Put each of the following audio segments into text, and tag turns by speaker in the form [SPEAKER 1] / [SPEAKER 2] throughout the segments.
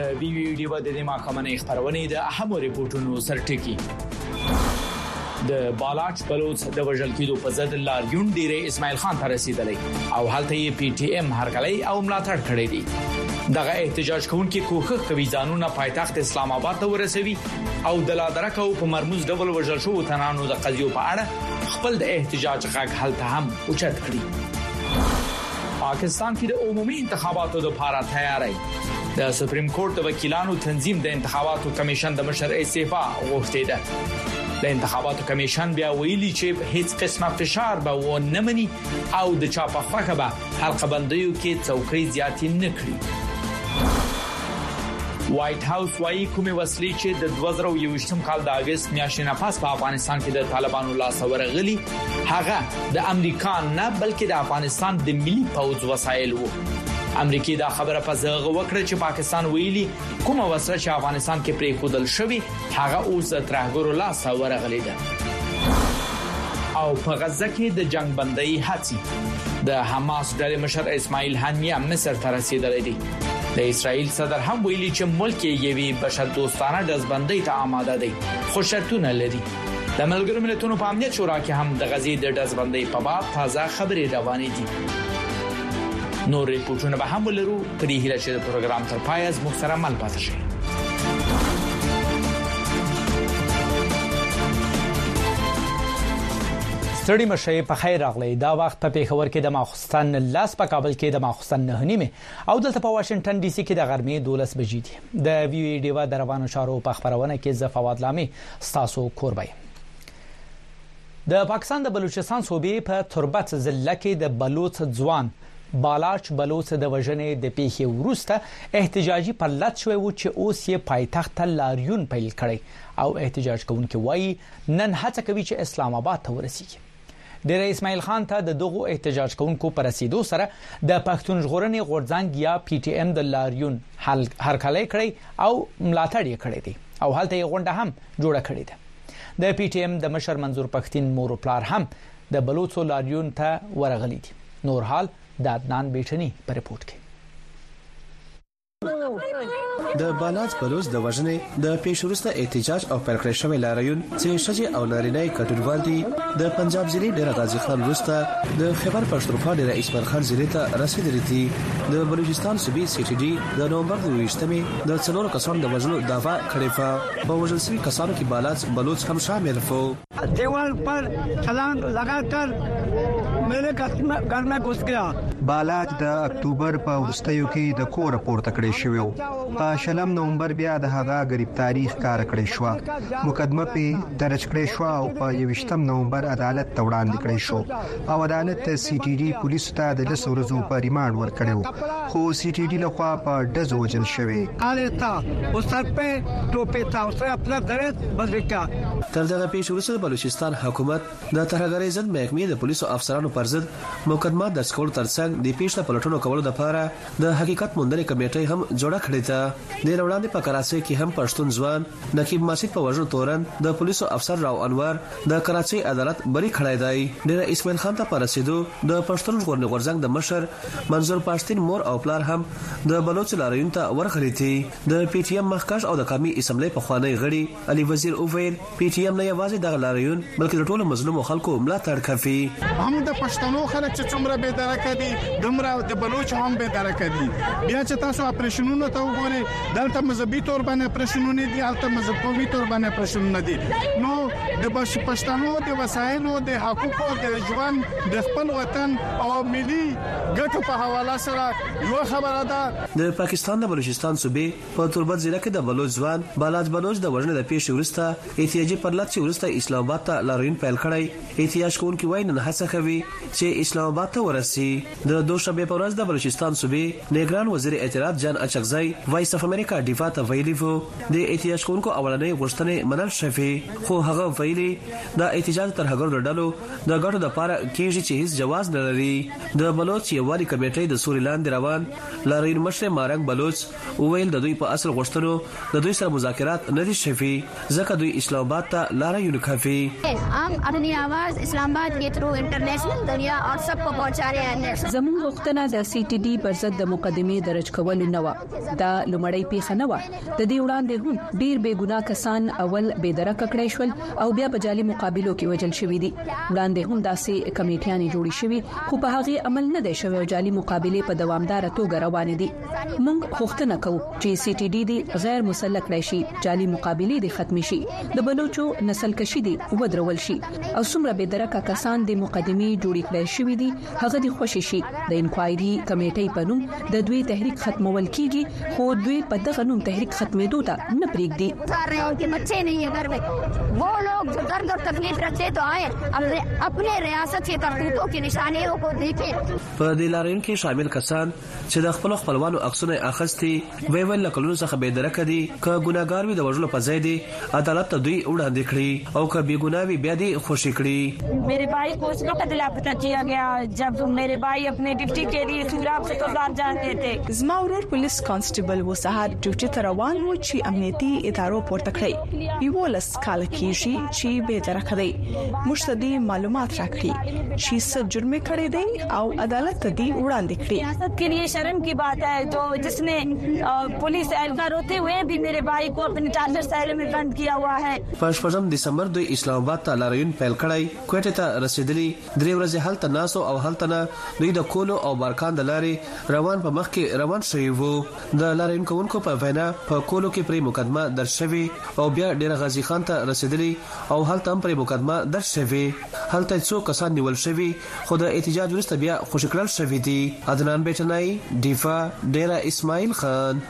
[SPEAKER 1] ویډیو د محکمې خبرونه د اهم ریپورتونو سرټکی د بالاچ بلوچ د وژل کېدو په ضد لاریون ډیره اسماعیل خان ته رسیدلی او هلته یې پی ټی ایم هرکلی او ملاتړ کړی دی دغه احتجاج کوونکي کوښښ کوي ځانونه پایتخت اسلام آباد ته ورسوي او د لادرکو په مرموز ډول وژل شو تنانو د قضیو په اړه خپل د احتجاج غږ هلته هم اوچت کړی پاکستان کې د عمومي انتخاباتو لپاره تیاری د سپریم کورټ د وکیلانو تنظیم د انتخاباتو کمیشن د مشر استعفا غوښتي ده د انتخاباتو کمیشن بیا ویلي چې هیڅ قسمه فشار به و نه مني او د چا په خوښه به حلقه بندیو کې څوکۍ زیاتې نه کړي وایټ هاوس وايي کومې وسلې چې د 2021 کال د اگست میاشتې نه پس په افغانستان کې د طالبانو لاس ورغلي هغه د امریکا نه بلکې د افغانستان د ملي پوځ وسایل وو امریکای دا خبره په ځغ وکړه چې پاکستان ویلي کومه وسله چې افغانستان کې پرې خودل شوی هغه اوس ترهګرو لاس ورغلي ده او په غزه کې د جنگ بندۍ هڅې د حماس ډلې مشر اسماعیل هانیه مصر ته رسیدلی دی د اسرائیل صدر هم ویلي چې ملک یې بشر دوستانه دزبندۍ ته آماده دی خو شرطونه لري د ملګرو ملتونو په امنیت شورا کې هم د غزې د دزبندۍ په باب تازه خبرې روانې دي نور ریپورتونه به هم ولرو په دې هیله چې د پروګرام تر پای از محترم مل پاتې شي ستړي مشه په خیر راغلی دا وخت په پیښور کې د ماخستن لاس په کابل کې د ماخستن 9:30 او دلته په واشنگټن ډي سي کې د غرمې 12 بجې دي د ویډیو د روانو چارو په خبرونه کې ز فواد لامي ستاسو کوربای د پاکستان د بلوچستان صوبې په تربت ضلع کې د بلوچ ځوان بالاچ بلوچ د وژنې د پیښې وروسته احتجاجي پرلط شوی و چې اوس یې پایتخت لاریون پیل کړی او احتجاج کوونکي وایي نن هڅه کوي چې اسلام آباد ته ورسیږي ډیر اسماعیل خان ته د دغه احتجاج کوونکو پر رسیدو سره د پښتون ژغورنې غورځنګ یا پی ټی ایم د لاریون هرکلی کړی او ملاتړ یې کړی دی او هلته یې غونډه هم جوړه کړې ده د پی ټی ایم د مشر منظور پښتين مور پلار هم د بلوچو لاریون ته ورغلي دي نور حال د عدنان بیٹنی په رپورت کې
[SPEAKER 2] د بالاچ بلوچ د وژنې د پیښورسته احتجاج او پرکړې شوی لاریون چې شجي او نارینه کډوال دي د پنجاب ضلع ډیر غازی خان وروسته د خیبر پښتونخوا ډیر اسماعیل خان ضلع ته رسیدلی دي د بلوچستان صوبې سی ټي ډي د نومبر 28مې د څلورو کسانو د وژلو دعوا کړې و په وژل شوی کسانو کې بالاچ بلوچ هم شامل وو
[SPEAKER 3] دیوال پر छलांग लगाकर मेरे घर में घुस गया
[SPEAKER 4] بالاچ د اکتوبر په وروستیو کې د کور پورته کړی شو په شلم نومبر بیا د هغه گرفتاری ښکار کړی شو مقدمه په درج کړی شو او په 28 نومبر عدالت ته وړاندې کړی شو او عدالت سی ټي ډي پولیسو ته د 10 ورځو په ریماند ورکړو خو سی ټي ډي لخوا په ډزو وجل شوی
[SPEAKER 3] آلتا او سر په ټوپه تا او سره خپل درت بزریکا
[SPEAKER 2] تر دغه پیښې وروسته بلوچستان حکومت د ترهګرۍ ضد محکمې د پولیسو افسرانو پر ضد مقدمه درج کول ترڅنګ د پیښې پلټونو کولو لپاره د حقیقت موندنې کمیټې هم جوړه کړې ده د وړاندې په کراچۍ کې هم پښتون ځوان نقیب ماسید په وژنو تورن د پولیسو افسر راو انور د کراچۍ عدالت بری کړی دی د اسماعیل خان ته پر رسیدو د پښتون ژغورنې غورځنګ د مشر منظور پښتين مور او پلار هم د بلوچ لاریون ته ورغلي دي د پی ټی ایم مخکښ او د قومي اسمبلی په خوانی غړي علي وزیر اوویل پی ټی ایم نه یوازې د لاریون بلکې د ټولو مظلومو خلکو ملاتړ کوي
[SPEAKER 5] هم د پښتنو خلک چې څومره به درکه دي دمره د بلوچ هم به درکه دي بیا چې تاسو اپریشنونو ته وګورئ دلته مذهبي تور باندې اپریشنونه دي البته مذهبي تور باندې اپریشنونه دي نو د پښتنو د وسایلو د حقوقو د ژوند د خپل وطن او ملي ګټو په حواله سره یو خبره ده
[SPEAKER 2] د پاکستان د بلوچستان صوبې په تربت ضلع کې د بلوچ ځوان بالاچ بلوچ د وژنې د پیښې وروسته احتجاجي پرلط چې وروسته اسلام آباد ته لاریون پیل کړی احتجاج کوونکي وایي نن هڅه کوي چې اسلام آباد ته ورسي د دوشنبه په ورځ د بلوچستان صوبې نگران وزیر اطلاعات جان اچکزای وایس اف امریکا دفاع ته ویلي وو د احتجاج کوونکو اولنې غوښتنې منل شوې خو هغه ویلي د احتجاج تر هغه ډلو د ګټو د لپاره کېږي چې هیڅ جواز نه لري د بلوچ یوالي کمیټې د سوریلاند روان لاریون مشر مارنګ بلوچ وویل د دوی په اصل غوښتنو د دوی سره مذاکرات نه دي شوي ځکه دوی اسلام آباد ته لاریون کوي
[SPEAKER 6] हम अपनी आवाज इस्लामाबाद के थ्रू इंटरनेशनल तमाम दुनिया और सबको पहुंचा रहे हैं।
[SPEAKER 7] زموږ غوښتنه د سی ټي ډي پر ضد د مقدمې درج کول نه و. دا لومړی پیښه نه و. د دې وړاندې هم ډیر بې ګناه کسان اول بې درکه کړای شول او بیا په جعلي مقابلو کې وژل شوي دي. وړاندې هم داسې کمیټیانې جوړې شوي خو په هغه عمل نه دی شوی او جعلي مقابلې په دوامدار توګه روانې دي. موږ غوښتنه کوو چې سی ټي ډي دي غیر مسلح کړای شي، جعلي مقابلې دي ختم شي، د بلوچو نسل کشي دي ودرول شي او څومره بې درکه کسان د مقدمې جوړې کړای شوي دي هغه دي خوشي شي. د انکوایري کمیټې په نوم د دوی تحریک ختمول کیږي خو دوی په دغه نوم تحریک ختمېدو ته نه پریږدي.
[SPEAKER 6] वो लोग जो दर्द और तकलीफ रखते तो आए अपने रियासत के करतूतों की निशानियों को देखें.
[SPEAKER 2] په دې لاریون کې شامل کسان چې د خپل خپلوانو عکسونه اخستي ویل لکلونو څخه به درکه دي که ګناګار وي د وژلو په ځای دي عدالت ته دوی وړاندې کړي او که بې ګناه وي بیا دې خوشي کړي.
[SPEAKER 8] मेरे भाई को उस वक्त लापता किया गया जब मेरे भाई अपने ड्यूटी के लिए खिलाफ से तजाद जानते थे.
[SPEAKER 9] زما ورور پولیس کانسټیبل و سهار ډیوټي ته روان و چې امنیتي ادارو پورته کړی. یولس کال کېږي چې به درکه دی. مشتدي معلومات راکړي چې څه جرم کړی دی او عدالت ته دی وړاندې کړي.
[SPEAKER 8] ریاست के लिए शर्म की बात है तो जिसने पुलिस एहलकार होते हुए भी मेरे भाई को अपने टार्चर सेल में बंद किया हुआ है.
[SPEAKER 2] په 8 دسمبر دوی اسلام آباد ته لاریون پیل کړی. کوټه ته رسیدلی 3 ورځې هلته ناسو او هلته نه دوی د کولو او بارکان د لارې روان په مخ کې روان شوی وو. د لاریون کوونکو په وینا په کولو کې پرې مقدمه درج شوی او بیا ډیر غازی خان ته رسیدلی او هلته هم پرې مقدمه درج شوی. هلته څو کسان نیول شوی خو د احتجاج وروسته بیا خوشی کړل شوی دي. عدنان بیٹنای دیفا ډیرا اسماعیل خان.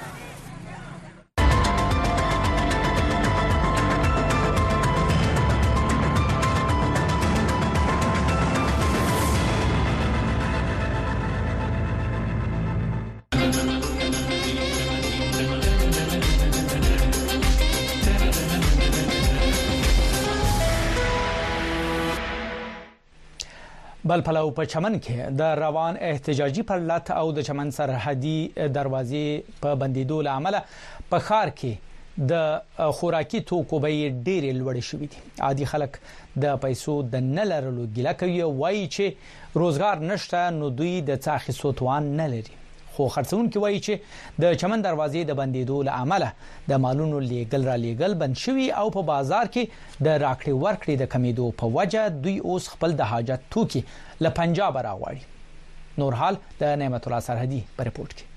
[SPEAKER 1] بل پلو په چمن کې د روان احتجاجي پرلط او د چمن سرحدي دروازې په بندیدو لامل په ښار کې د خوراکي توکو بیې ډېرې لوړې شوې دي. عادي خلک د پیسو د نه لرلو ګیله کوي او وایي چې روزګار نشته نو دوی د څه اخیستو توان نه لري. خو خرڅونکي وایي چې د چمن دروازې د بندیدو لامل د مالونو لیږل را لیږل بند شوي او په بازار کې د راکړې ورکړې د کمیدو په وجه دوی اوس خپل د حاجت توکي له پنجاب راغواړي. نور حال د نعمت الله سرحدي په رپورت کې.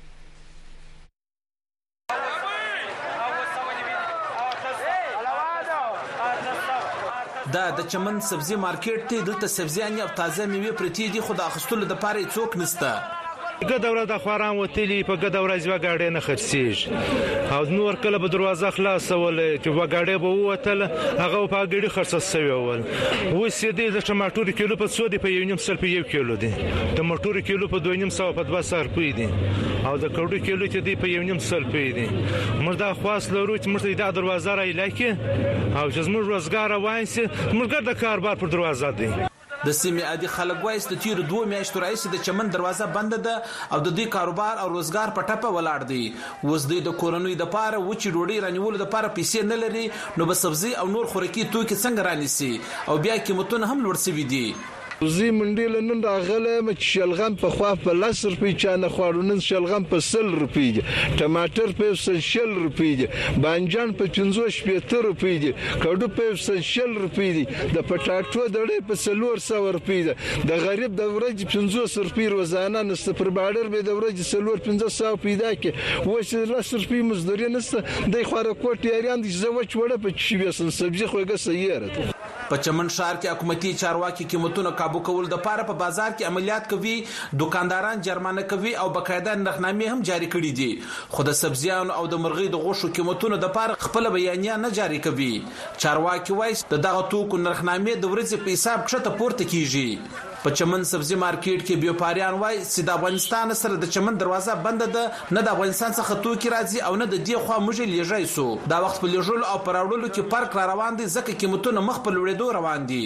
[SPEAKER 10] دا د چمن سبزی مارکیټ ته دلته سبزیانې او تازه میوه پرتی دي خو د اخستلو د پاره څوک نشته.
[SPEAKER 11] ګډوره د خواران وتلی په ګډوره ځوا گاډي نه خرڅیږي او نور کله په دروازه خلاصول چې و گاډي به وتل هغه په گاډي خرڅول ول. وسې دې د ټماټر کیلو په 100 دی په 1.5 په 1 کیلو دی. ټماټر کیلو په 2.5 په 200 روپۍ دی او د کډو کیلو چې دی په 1.5 روپۍ دی. موږ دا خاص لرو چې موږ د دروازه را علاقه او چې موږ روزګار وایسي موږ د کاروبار پر دروازه دی.
[SPEAKER 10] د سیمې عادي خلک وایي چې تیر 2 میاشتې راځي د چمن دروازه بند ده او د دې کاروبار او روزګار په ټپه ولاړ دی. وز د کورونوي د پاره و چې ډوډۍ رانیول د پاره پیسې نه لري نو به سبزی او نور خوراکي توکي څنګه رانیسي او بیا قیمتونه هم لوړ شوي دي.
[SPEAKER 12] زی منډي لنن راغله مچ شلغم په خوا په 10 روپۍ چانه خوړونن شلغم په 100 روپۍ دي. ټماټر په 100 روپۍ دي. بانجان په 570 روپۍ دي. کډو په 100 روپۍ دي. د پټاټو دړې په 400 روپۍ دي. د غریب د ورځې 500 روپۍ روزانه نست پر باډر به د ورځې 400 پیدا کې و چې 10 روپۍ مزدوري نست د خوره کوټ یاران دي زوچ وړه په چی وسن سبزی خوګه سیاره.
[SPEAKER 10] په چمن شهر کې حکومتي چارواکي قیمتونه قابو کول د پاره په بازار کې عملیات کوي. دکانداران جرمانه کوي او بقاعده نرخنامې هم جاری کړي دي خو د سبزیانو او د مرغۍ د غوښو قیمتونه د پاره خپل بیانیه نه جاری کوي. چارواکي وایي د دغه توکو نرخنامې د ورځې په حساب کښته پورته کیږي. په چمن سبزی مارکیټ کې بیوپاریان وایي چې د افغانستان سره د چمن دروازه بند ده نه د افغانستان څخه توکي راځي او نه د دې خوا موږ لیږي سو دا وخت په لیږلو او پراوړلو کې فرق را روان دي ځکه قیمتونه مخ په لوړېدو روان دي.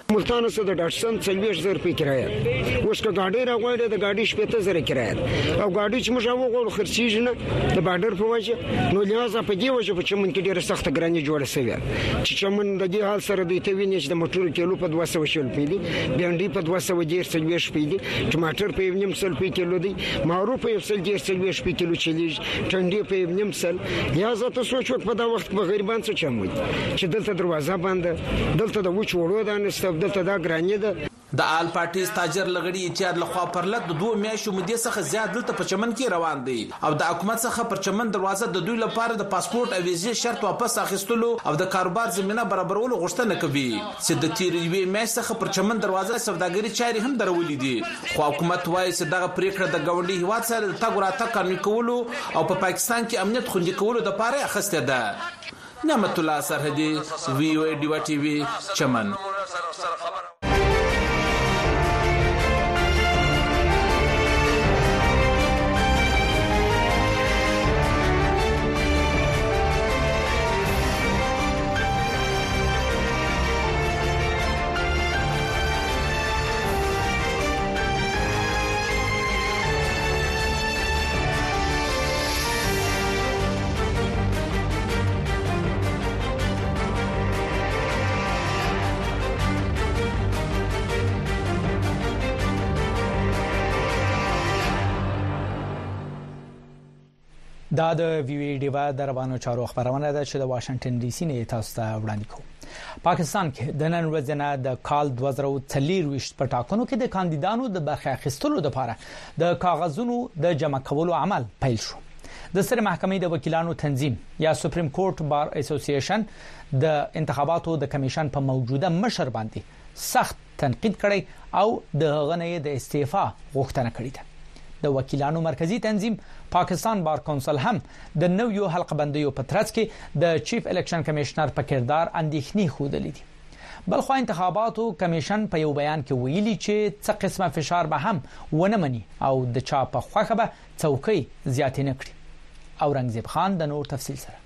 [SPEAKER 13] ملتان سره د ډاټسن 40,000 په کرایه اوس که ګاډي راغوي د ګاډي 70,000 کرایه او ګاډي چې موږ وګورو خرڅیږي نه د بارډر په وجه نو لہذا په دې وجه په چمن کې ډیره سخت ګرانی جوړه شوی چې چمن د دې حال سره دوی ته ویني چې د موټر کیلو په 200 شل پیډي بینډي په 240 پیډي ټماټر په 1.5 کیلو دی معروف په 140 کیلو چلیږي ټنډي په 1.5 لہذا ته سوچ وکړه په دا وخت په غریبان څه چموي چې دلته دروازه بنده دلته د وچ وړو د انستف دلته دا ګرانی ده
[SPEAKER 10] د آل پارټي تاجر لغړی اتحاد لخوا پرلط د 2 میاشتو مودې څخه زیات دلته په چمن کې روان دي او د حکومت څخه پر چمن دروازه د دوی لپاره د پاسپورت او ویزې شرط واپس اخیستلو او د کاروبار زمينه برابرولو غوښتنه کوي چې د تیر یوې میاشتې څخه پر چمن دروازه سوداګري چاري هم درولې دي خو حکومت وايي چې دغه پریکړه د ګاونډي هیواد سره د تګ راتګ قانوني کولو او په پاکستان کې امنیت خوندي کولو لپاره اخیسته ده نعمت الله سرحدي وی او ای ډیوا ټي وی چمن
[SPEAKER 1] دا د وی ډیوا د روانو چارو خبرونه ده چې د واشنگټن ډي سي نه تاسو ته وړاندې کوم پاکستان کې د نن ورځې نه د کال 2023 په ټاکنو کې د کاندیدانو د برخه اخیستلو لپاره د کاغذونو د جمع کولو عمل پیل شو د ستر محکمې د وکیلانو تنظیم یا سپریم کورټ بار اسوسییشن د انتخاباتو د کمیشن په موجوده مشر باندې سخت تنقید کړی او د غنې د استعفا غوښتنه کړې ده د وکیلانو مرکزی تنظیم پاکستان بار کونسل هم د نویو حلقه بندیو په ترڅ کې د چیف الیکشن کمشنر په کردار اندېښنې خوده لیدي بلخو انتخاباتو کمیشن په یو بیان کې ویلي چې څه قسمه فشار به هم ونه مني او د چا په خوخه به څوکۍ زیات نه کړي اورنګزیب خان د نور تفصیل سره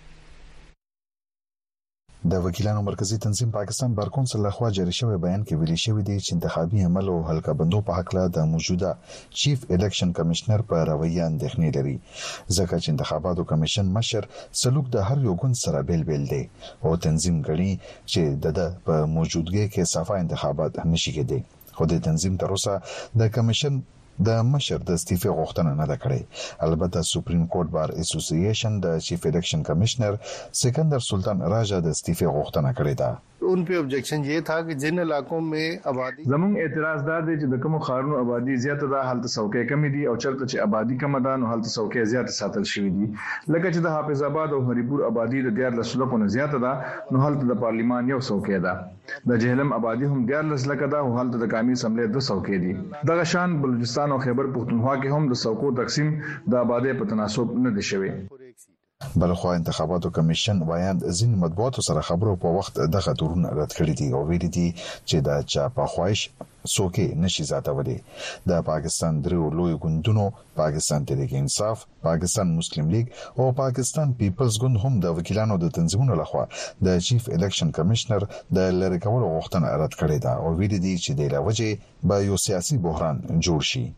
[SPEAKER 14] د وکیلانو مرکزی تنظیم پاکستان بار کونسل لخوا جاری شوی بیان کې ویلي شوی دی چې انتخابي عمل او حلقه بندو په حق له د موجوده چیف الیکشن کمشنر په رویه اندېښنې لري ځکه چې انتخاباتو کمیشن مشر سلوک د هر یو ګوند سره بیل دی او تنظیم غړي چې د په موجودګۍ کې صفه انتخابات نشي کېدی خو د تنظیم تر اوسه د کمیشن د مشر د استعفا غوښتنه نه ده کړې البته سپریم کورټ بار اسوسییشن د چیف الیکشن کمشنر سکندر سلطان راجا د استعفا غوښتنه کړې ده
[SPEAKER 12] उन पे ऑब्जेक्शन ये था कि जिन इलाकों में आबादी
[SPEAKER 15] زمون اعتراض دار دی چې د کوم خارونو آبادی زیاته ده حالت څوکۍ کمی دي او چرته چې آبادی کم ده نو حالت څوکۍ زیاته ساتل شوې دي لکه چې د حافظ آباد او هریپور آبادی د 14 لکو نه زیاته ده نو حالت د پارلیمان یو څوکۍ ده د جهلم آبادی هم 14 لکه ده او حالت د قومي اسمبلی 2 څوکۍ دي دغه شان بلوچستان او خیبر پختونخوا کې هم د څوکو تقسیم د آبادی په تناسب نه دي شوی
[SPEAKER 14] بلخو انتخاباتو کمیشن وایاند ځین مطبوعاتو سره خبرو په وخت دغه تورونه رد کړی دي او ویلي دي چې د چا په خواهش څوکۍ نشي زیاتولې د پاکستان درو لوی ګوندونو پاکستان تحریک انصاف پاکستان مسلم لیگ او پاکستان پیپلز ګوند هم د وکیلانو د تنظیمونو لخوا د چیف الیکشن کمشنر د لری کولو غوښتنه رد کړې ده او ویلي دي چې د لوجه به یو سیاسي بحران جوړ شي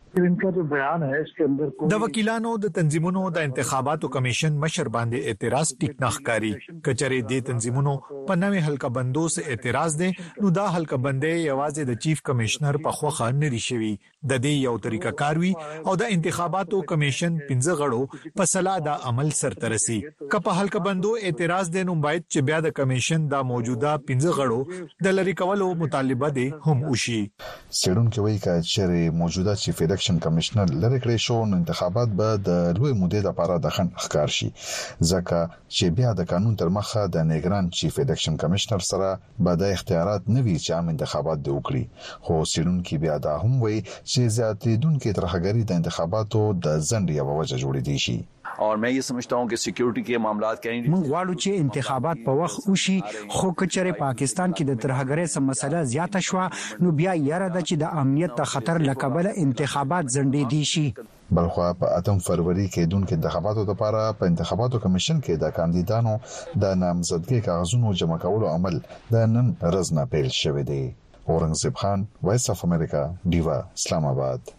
[SPEAKER 16] د وکیلانو د تنظیمونو د انتخاباتو کمیشن مشر باندې اعتراض ټیک نخکاری کچره د تنظیمونو په نوې حلقه بندو سره اعتراض دي نو دا حلقه بندې یوازې د چیف کمشنر په خوخه نری شوی د دې یو طریقه کاروي او د انتخاباتو کمیشن 15 غړو په صلاح د عمل سرترسي کپه حلقه بندو اعتراض دي نو باید چې بیا د کمیشن دا موجوده 15 غړو د لری کولو مطالبه دي هم وشي
[SPEAKER 14] سړون کې وایي چې موجوده چیف الیکشن کمشنر لری کړی شو نو انتخابات به د لوی مودې لپاره د خن ښکار شي ځکه چې بیا د قانون تر مخه د نیګران چیف الیکشن کمشنر سره به د اختیارات نوي چې عام انتخابات دی وکړي خو سړون کې بیا دا هم وایي چې زیاتېدونکو ترهګری د انتخاباتو د ځنډ یو وجه جوړې دي شي
[SPEAKER 17] और मैं ये समझता हूं कि सिक्योरिटी के मामलात कहीं
[SPEAKER 18] موږ غواړو چې انتخابات په وخت وشي خو کچره پاکستان کې د ترهګرۍ سم مسله زیاته شو نو بیا یاره د چې د امنیت ته خطر لکبل انتخابات ځنډې دي شي
[SPEAKER 14] بلخو په 8 فروری کې دونکو انتخاباتو لپاره په انتخاباتو کمیشن کې د کاندیدانو د نامزدګۍ کاغذونو جمع کولو عمل د نن ورځ نه پیل شوی دی اورنګزیب خان وایس اف امریکا ډیوا اسلام آباد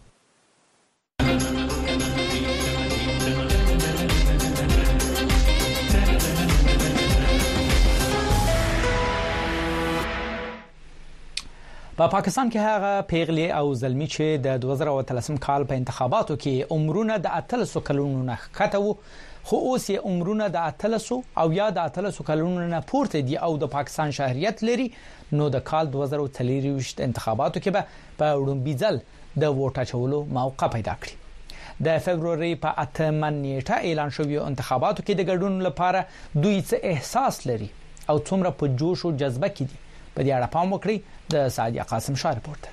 [SPEAKER 1] په پاکستان کې هغه پیغلي او زلمی چې د 2013 کال په انتخاباتو کې عمرونه د 13 کلونو نه کته وو خو اوس یې عمرونه د 13 او یا د 13 کلونو نه پورته دي او د پاکستان شهريت لري نو د کال 2023 انتخاباتو کې به په وړاندې ځل د ووټ اچولو موقع پیدا کړي د فبرवरी په 8 نیټه اعلان شوی انتخاباتو کې د ګډون لپاره دوی څه احساس لري او څومره په جوش او جذبه کې دي په دې اړه پام وکړئ د سعدیه قاسم شاه رپورت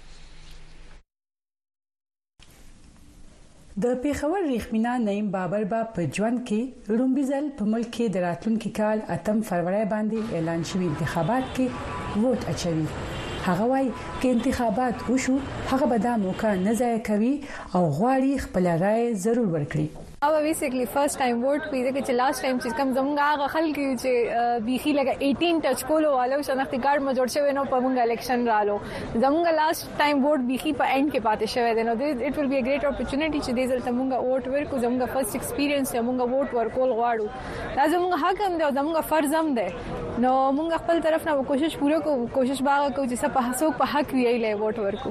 [SPEAKER 19] د پیښور ریښمینا نعیم بابر با په ژوند کې رومبيزل په ملک کې د راتلونکي کال 8 فروری باندې اعلان شوی انتخابات کې ووټ اچوي هغه وايي چې انتخابات وشو هغه به دا موقع نه ضایع کوي او غواړي خپل رائے ضرور ورکړي
[SPEAKER 20] अब बेसिकली फर्स्ट टाइम वोट पी दे कि लास्ट टाइम चीज कम जमगा खल की बीखी लगा 18 टच कोलो वाले शनाख्ती कार्ड में जोड़ छवे नो पमंगा इलेक्शन रालो जमगा लास्ट टाइम वोट बीखी पर एंड के पाते छवे देनो it will be a great opportunity च देजल तमंगा वोट वर को जमगा फर्स्ट एक्सपीरियंस तमंगा वोट वर कोल वाडू जमगा हक हम दे जमगा फर्ज हम दे नो मंगा खपल तरफ ना कोशिश पूरे को कोशिश बागा को जैसा पहसो په حق ویلې ووټ ورکو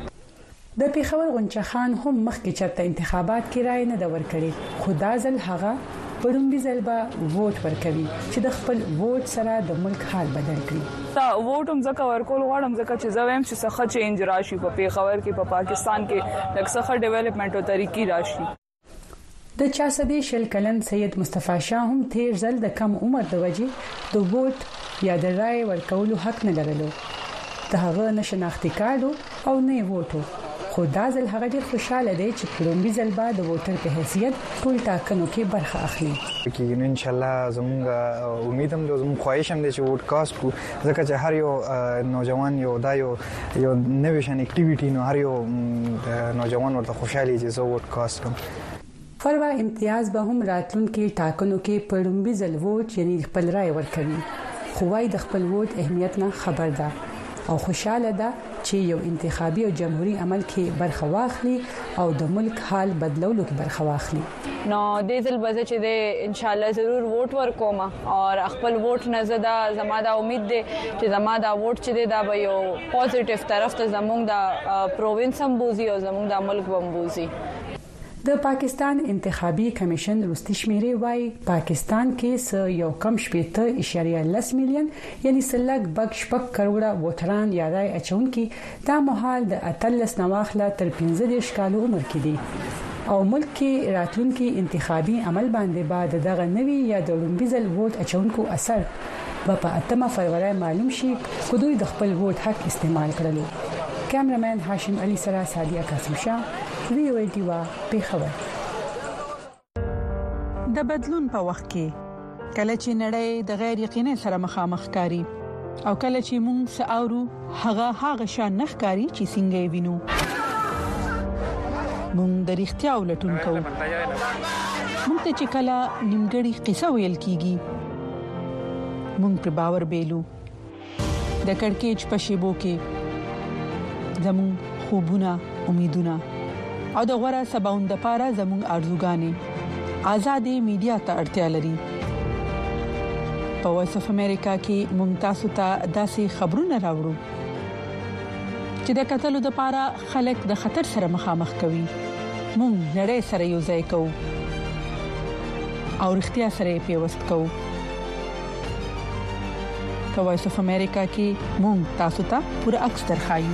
[SPEAKER 19] د پیښور غنچه خان هم مخکې چرته انتخابات کې رائے نه دور کړي خدا ځل هغه پرونبي ځل به ووټ ورکوي چې د خپل ووټ سره د ملک حال بدل کړي
[SPEAKER 21] تا ووټ هم ځکه ورکول غواړم ځکه چې زویم چې څه چینج راشي په پیښور کې په پاکستان کې لکه څه ډیولپمنٹ او طریقې راشي
[SPEAKER 19] د 400 کلن سید مصطفی شاه هم تیر ځل د کم عمر د وجې د ووټ یا د رائے ورکولو حق نه لرلو د هغه نشناختی کارت او نه ووټو خو دا ځل هغه ډیر خوشاله دی چې پرونبي ځل بعد د ووټر په حیثیت ټول ټاکنو کې برخه اخلي
[SPEAKER 22] کې ان شاء الله زموږ امید هم زموږ خواهش هم دی چې ووټ کاست کو ځکه چې هر یو نوجوان یو نوې شان اکټیویټي نو هر یو نوجوان ورته خوشاله دي چې ووټ کاست کوم
[SPEAKER 19] فروا امتیاز به هم راتلونکي ټاکنو کې پرونبي ځل ووټ یعنی خپل رائے ورکوي خو وايي د خپل ووټ اهمیت نه خبر ده او خوشاله ده چې یو انتخابي او جمهوریت عمل کې برخه واخلي او د ملک حال بدلولو کې برخه واخلي
[SPEAKER 21] نو د ځل بزه چې د ان شاء الله ضرور ووټ ورکوم او خپل ووټ نه زده زماده امید ده چې زماده ووټ چې دا به یو پوزټیو طرف ته زموږ د پروینس هم بوزي او زموږ د ملک هم بوزي
[SPEAKER 19] د پاکستان انتخابي کمیشن روستي شمیرې وايي پاکستان کې یو کم 10.10 میلیون یعنی سلګ بګ شپږ کروڑه ووټران یا رائے اچونکي دا مهال د 13 نواخله تر 15 کالو عمر کې دي او ملک کې راتلونکي انتخابي عمل باندې بعد دغه نوي یا د لومبيزل ووټ اچونکو اثر په 8 فروری معلوم شي چې دوی د خپل ووټ حق استعمال کړلو کیمرمن هاشم علي سره سعدیه قاسم شاه ویو ډیوا پیښور
[SPEAKER 9] د بدلون په وخت کې کله چې نړۍ د غیر یقیني سره مخامخ کاری او کله چې موږ ساورو هغه شان نخکاری چې څنګه وینو موږ د اړتیا ولټون کوو موږ ته چې کله نیمګړی قصه ویل کیږي موږ پر باور بیلو د کڑکېچ په شیبو کې زموږ خوبونه امیدونه او د غوړه سباوند لپاره زموږ ارزوګانې آزادې میډیا ته اړتیا لري په وایس اف امریکا کې ممتاز ته داسې خبرونه راوړو چې د قتل لپاره خلک د خطر سره مخامخ کوي موږ نړۍ سره یو ځای کوو او اړتیا سره پیوست کوو په وایس اف امریکا کې موږ تاسو ته پوره عکس درخایو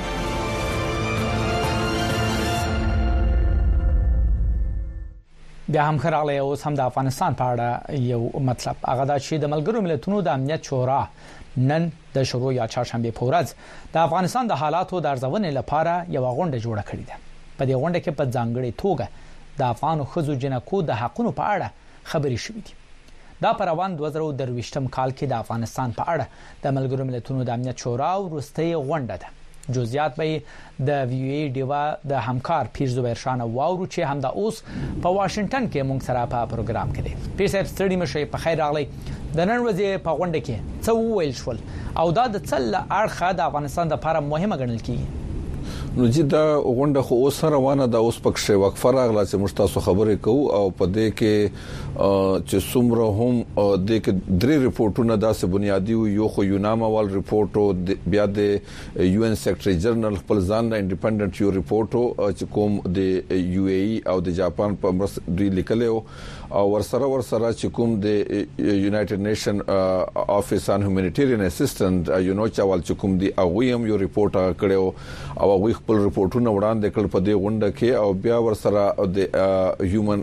[SPEAKER 1] بیا هم خراله اوس هم د افغانستان په اړه یو مطلب هغه دا چې د ملګرو ملتونو د امنیت شورا نن د شروع یا چهارشنبه په ورځ د افغانستان د حالاتو د ارزونې لپاره یو غونډه جوړه کړې ده په دې غونډه کې په ځانګړي توګه د افغان خزو جنکو د حقونو په اړه خبرې شوې دي دا پر روان 2023م کال کې د افغانستان په اړه د ملګرو ملتونو د امنیت شورا وروستۍ غونډه ده جزئیات به د وی ای ډیوا د همکار پیر زبیر شاه واورو چې هم د اوس په واشنگټن کې موږ سره په پروګرام کې دي پیر صاحب ستړي مشه په خیر راغلی د نن ورځې په غونډه کې څه ویل شول او دا د څل اړخه د افغانستان لپاره مهمه ګڼل کیږي؟
[SPEAKER 3] نو چې دا غونډه خو اوس روانه ده، اوس پکې وقفه راغله چې موږ تاسو خبرې کوو او په دې کې چې څومره هم د کې درې ریپورتونه داسې بنیادی یو خو یوناما وال ریپورت او بیا د یو ان سیکریټری جنرال خپل ځان لا انډیپندنت یو ریپورت چې کوم د یو ای او د جاپان په مرسته دوی لیکلو او ورسره چې کوم د یونایټډ نیشن افیس ان هیومانیټیرین اسسټنټ چې کوم دی هغه هم یو ریپورت کړو او هغه خپل ریپورتونه وړاندې کړل په دې غونډه کې او بیا ورسره د هیومن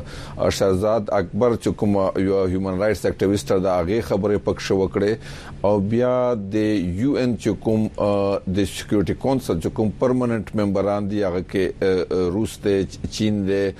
[SPEAKER 3] شهزاد اکبر چې کوم یو هیومن رائټس اکټیویسټ دا هغه خبره پکښ وکړي او بیا د یو ان چې کوم د سکیورټي کونسل چې کوم پرمننت ممبران دی هغه کې روس ته چین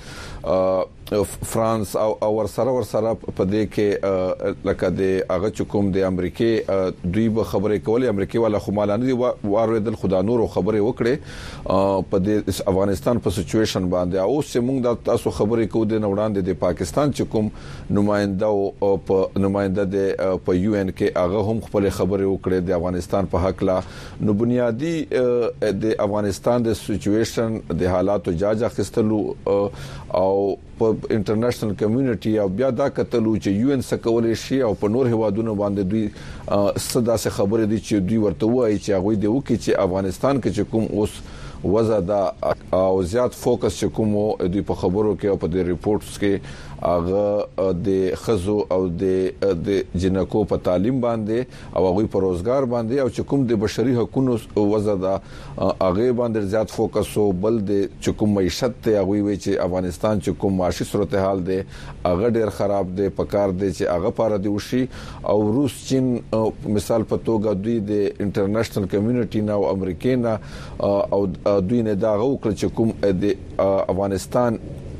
[SPEAKER 3] دی فرانس او ورسره په دې کې لکه د هغه چکم د امریکای دوی به خبرې کولې امریکای والا خو مالانه دي واردل خدا نور خبرې وکړي په د افغانستان په سچويشن باندې او چې موږ د تاسو خبرې کوو د نوړاندې د پاکستان چکم نمائنده او په نمائنده د په یو ان کې هغه هم خپل خبرې وکړي د افغانستان په حق لا نو بنیادی د افغانستان د سچويشن د حالاتو جاج اخیستلو او په انټرنیشنل کمیونټي او بیا دا کتلو چې یو ان سکولې شي او په نور هوادونو باندې دوی صدا سه خبرې دي چې دوی ورته وایي چې هغه دی وکي چې افغانستان کې کوم اوس وضع دا او زیات فوکس چې کوم دوی په خبرو کې او په د ریپورتس کې هغه د خزو او د جنکو په تعلیم باندې او هغه په روزګار باندې او چې کوم د بشري حقوقو وضع دا هغه باندې زیات فوکس او بل د چې کوم معیشت ته هغه وی چې افغانستان چې کوم معاشي صورتحال دی هغه ډیر خراب دی پکار دی چې هغه پاره دی وشي او روس چین مثال په توګه دوی د انټرنیشنل کمیونټي نه او امریکای نه او دوی نه دا غوکړه چې کوم د افغانستان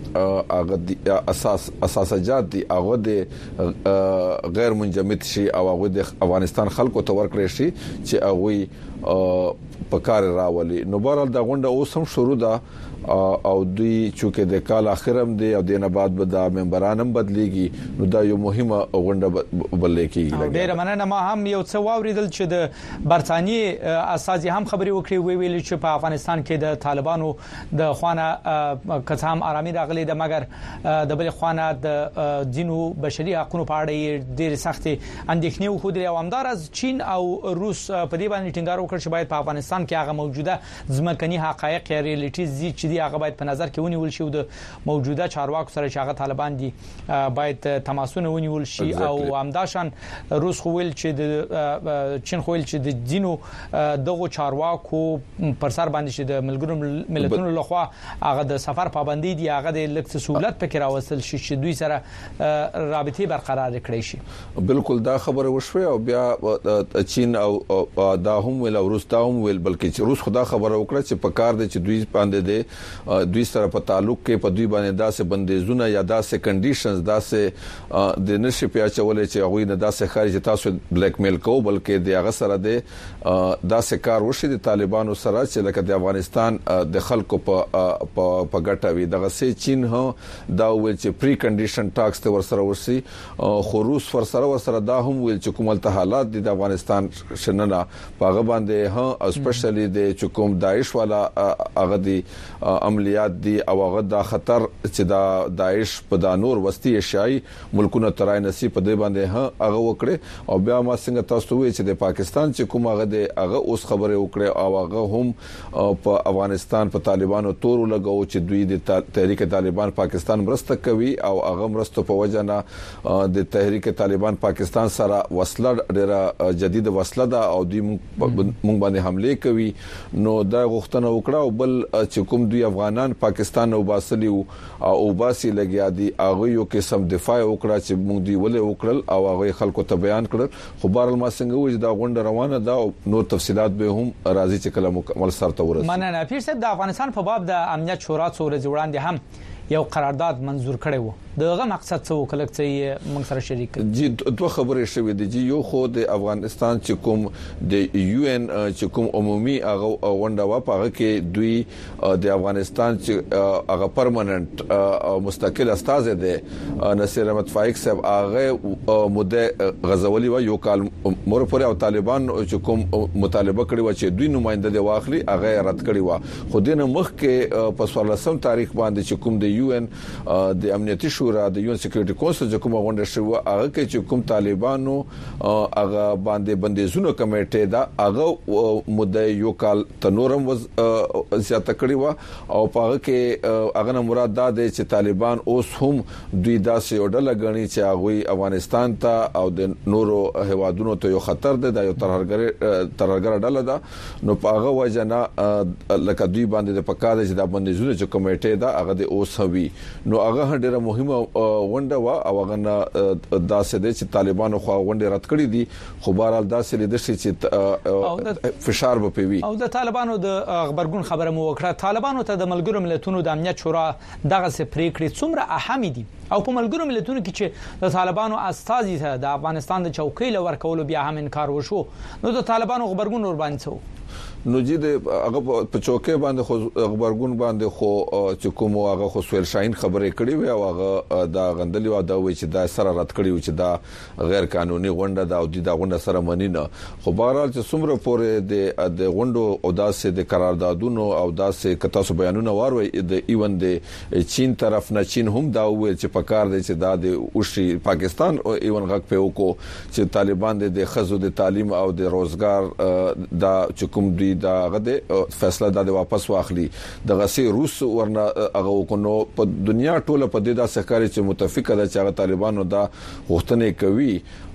[SPEAKER 3] هغه اساسات دي هغه د غیر منجمد شي او هغه د افغانستان خلکو ته ورکړي شي چې هغه په کار راولي نو بهرحال دا غونډه اوس هم شروع ده او دوی چې د کال اخرم دی او د نه بعد به د ممبرانم بدليږي نو دا یو مهمه غونډه بلل کېږي
[SPEAKER 1] ډیر مننه ما هم یو څه واوریدل چې د برتانی اساسي هم خبري وکړي ویل چې په افغانستان کې د طالبانو د خوانه قسم آرامي راغلي د مګر د بل خوانه د دینو بشري حقوقو په اړه ډیر سخت اندېښنې خو د عوامدار از چین او روس په دې باندې ټینګار وکړ چې باید په افغانستان کې هغه موجوده ځمکني حقایق یا ریالیټیز چې هغه باید په نظر کې ونیول شي د موجوده چارواکو سره چې هغه طالبان دي باید تماسونه ونیول شي او همداشان روس خو ویل چې د چین خو ویل چې د دینو دغه چارواکو پر سر باندې چې د ملګرو ملتونو لخوا هغه د سفر پابندي دي هغه د لکس سہولت پکې راوصل شي چې دوی سره رابطه برقرار کړي شي
[SPEAKER 3] بالکل دا خبره وشوه او بیا چین او دا هم ویل او روس دا هم ویل بلکې چې روس خدا خبره وکړه چې په کار دي چې دوی باندې دي دوی سره په تعلق کې په دوی باندې داسې بندیزونه یا داسې کنډیشنز داسې د نشي پیاچولې چې هغه نه داسې خارج تاسو بلیک میل کو بلکې د هغه سره د داسې کار وشي د طالبانو سره چې لکه د افغانستان د خلکو په ګټه وي دغه سي چین هو دا ویل چې پری کنډیشن ټاکس ته ورسره وسی خو روس ورسره دا هم ویل چې کومه حالات د افغانستان شننه په باندې ها اسپیشلی د کوم داعش والا هغه دی عملیات دي او هغه د خطر چې د داعش په دانور وستي شای ملکونه ترای نصیب په دې باندې هغه وکړي او بیا ما څنګه تاسو وی چې د پاکستان چې کوم هغه د هغه اوس خبره وکړي او هغه هم په افغانستان په طالبانو تور لګاو چې دوی د تحریک طالبان پاکستان مرسته کوي او هغه مرسته په وجه نه د تحریک طالبان پاکستان سره وسله ډیره جدید وسله ده او دوی مونږ باندې حمله کوي نو دا غوښتنه وکړه او بل چې کوم دوی افغانان پاکستان او باسلی او باسي لګیا دي هغه یو قسم دفاع وکړه چې موږ دی ولې وکړل او هغه خلکو ته بیان کړل خو بهرال ما څنګه وځي دا غونډه روانه ده نو تفصيلات به هم راځي چې کله مکمل سره ورسېږي
[SPEAKER 1] مننه پیر صاحب د افغانستان په باب د امنیت شورا څو ورځې وړاندې هم یو قرارداد منزور کړی و دغه مقصد څه وکړل چې موږ سره شریک
[SPEAKER 3] دي دوه خبرې شوې دي یو خو د افغانستان چې کوم د یو ان چې کوم عمومي هغه ونډه وا پغه کې دوی د افغانستان چې هغه پرمننت او مستقل استاذ دي نصیر احمد فائق صاحب هغه مده غزولي و یو کال مور پورې او طالبان چې کوم مطالبه کړی و چې دوی نمائنده دی واخلي هغه رد کړی و خو دینه مخ کې په 14 تاریخ باندې چې کوم د یو ان د امنیتي شورا د یو ان سکیورټي کونسل چې کوم غونډه شو هغه کې چې کوم طالبانو هغه باندې بندیزونو کمیټه دا هغه مده یو کال تنورم زیاته کړی و او په هغه کې هغه مراد دا دی چې طالبان اوس هم دوی داسې وډل غني چې هغه افغانستان ته او د نورو هوادونو ته یو خطر دی دا یو ترهګر ډله ده نو په هغه وجنه لکه دوی باندې د پکاده چې د بندیزونو چې کمیټه دا هغه د اوسوي نو هغه ډیره مهمه ونډه وا او هغه داسې د چې طالبانو خو ونډه رد کړې دي خو بهرحال داسې لیدل شي چې فشار به پیوي
[SPEAKER 1] او د طالبانو د خبرګون خبره مو وکړه طالبانو ته د ملګرو ملتونو د امنیت شورا دغه پریکړې څومره اهم دي او په ملګرو ملتونو کې چې د طالبانو استازي ته د افغانستان د چوکۍ لور کولو بیا هم انکار وشو نو د طالبانو خبرګون ور باندې
[SPEAKER 3] نو جی د هغه په چوکۍ باندې خو خبرګون باندې خو چې کوم هغه خو سویل شاهین خبرې کړې وي او هغه دا غندلي او دا وی چې دا سره رد کړی و چې دا غیر قانوني غونډه ده او دا غونډه سره منی نه خو بهرحال چې څومره پورې د غونډو او داسې د قراردادونو او داسې کتاسو بیانونه واروي د ایون د چین طرف نه چین هم دا ویل چې په کار دی چې دا د اوشي پاکستان او ایون غک په وکړو چې طالبان د خزو د تعلیم او د روزګار دا چې کوم دی دا غده فیصله د واپس واخلي د غسي روس ورنه هغه وکړو په دنیا ټوله په دې د سکاري چې متفقه ده چې هغه طالبانو دا غوښتنه کوي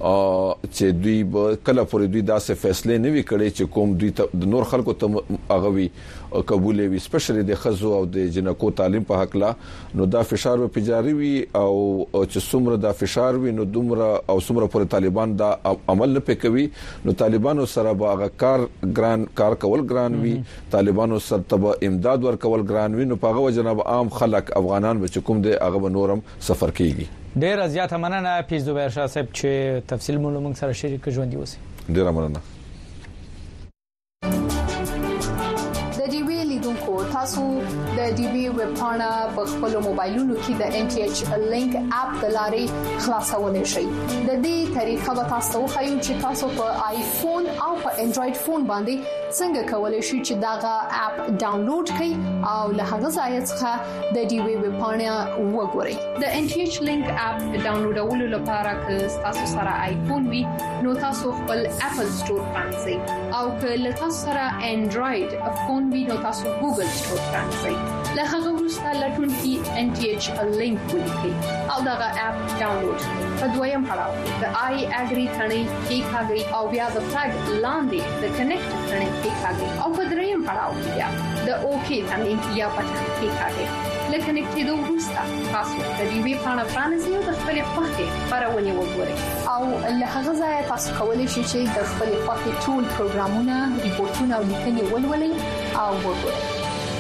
[SPEAKER 3] چې دوی کله پورې دوی داسې فیصله نه وی کړي چې کوم دوی د نور خلکو ته هغه وی قبول وي سپیشلی د خزو او د جنکو تعلیم په حق لا نو دا فشار په جاری وي او چې څومره دا فشار وي نو دومره او څومره پورې طالبان دا عمل نه پکوي نو طالبانو سره به هغه کار کول ګران وي طالبانو سره تبع امداد ورکول ګران وي نو په هغه جناب عام خلک افغانان به کوم د هغه نورم سفر کیږي
[SPEAKER 1] ډیر زیات مننه پیز دوبر شاه صاحب چې تفصیل مو موږ سره شریک ژوند دی اوسه
[SPEAKER 3] ډیر مننه
[SPEAKER 4] تاسو د ډي بي ویب پاڼه په خپل موبایلونو کې د ان ټي ایچ لینک اپ د لارې خلاصولای شئ د دې طریقه به تاسو خو چې تاسو په آیفون او په انډراید فون باندې څنګه کولای شئ چې داغه اپ ډاونلوډ کړئ او له هغه ځای څخه د ډي بي ویب پاڼه وګورئ د ان ټي ایچ لینک اپ ډاونلوډولو لپاره که تاسو سره آیفون وي نو تاسو خپل اپل سٹور پرانځئ او که له تاسو سره انډراید فون وي نو تاسو ګوګل سٹور پرانځئ له هغه وروسته لټون کې ان ټي ایچ لینک ولیکئ او داغه اپ ډاونلوډ کړئ په دویم پړاو د آی اګری ثنې کې کاږي او بیا د فلګ لاندې د کنیکټ ثنې کې کاږي او په دریم پړاو بیا د اوکی ثنې یا پټ کې کاږي لکه نکټېدو وروسته تاسو د دې وی پاڼه فرانسې او د خپل خوښې خبرونه وګورئ او له هغه ځای تاسو کولی شئ چې د خپل خوښې ټول پروګرامونه ریپورتونه او لیکنې ولولئ او وګورئ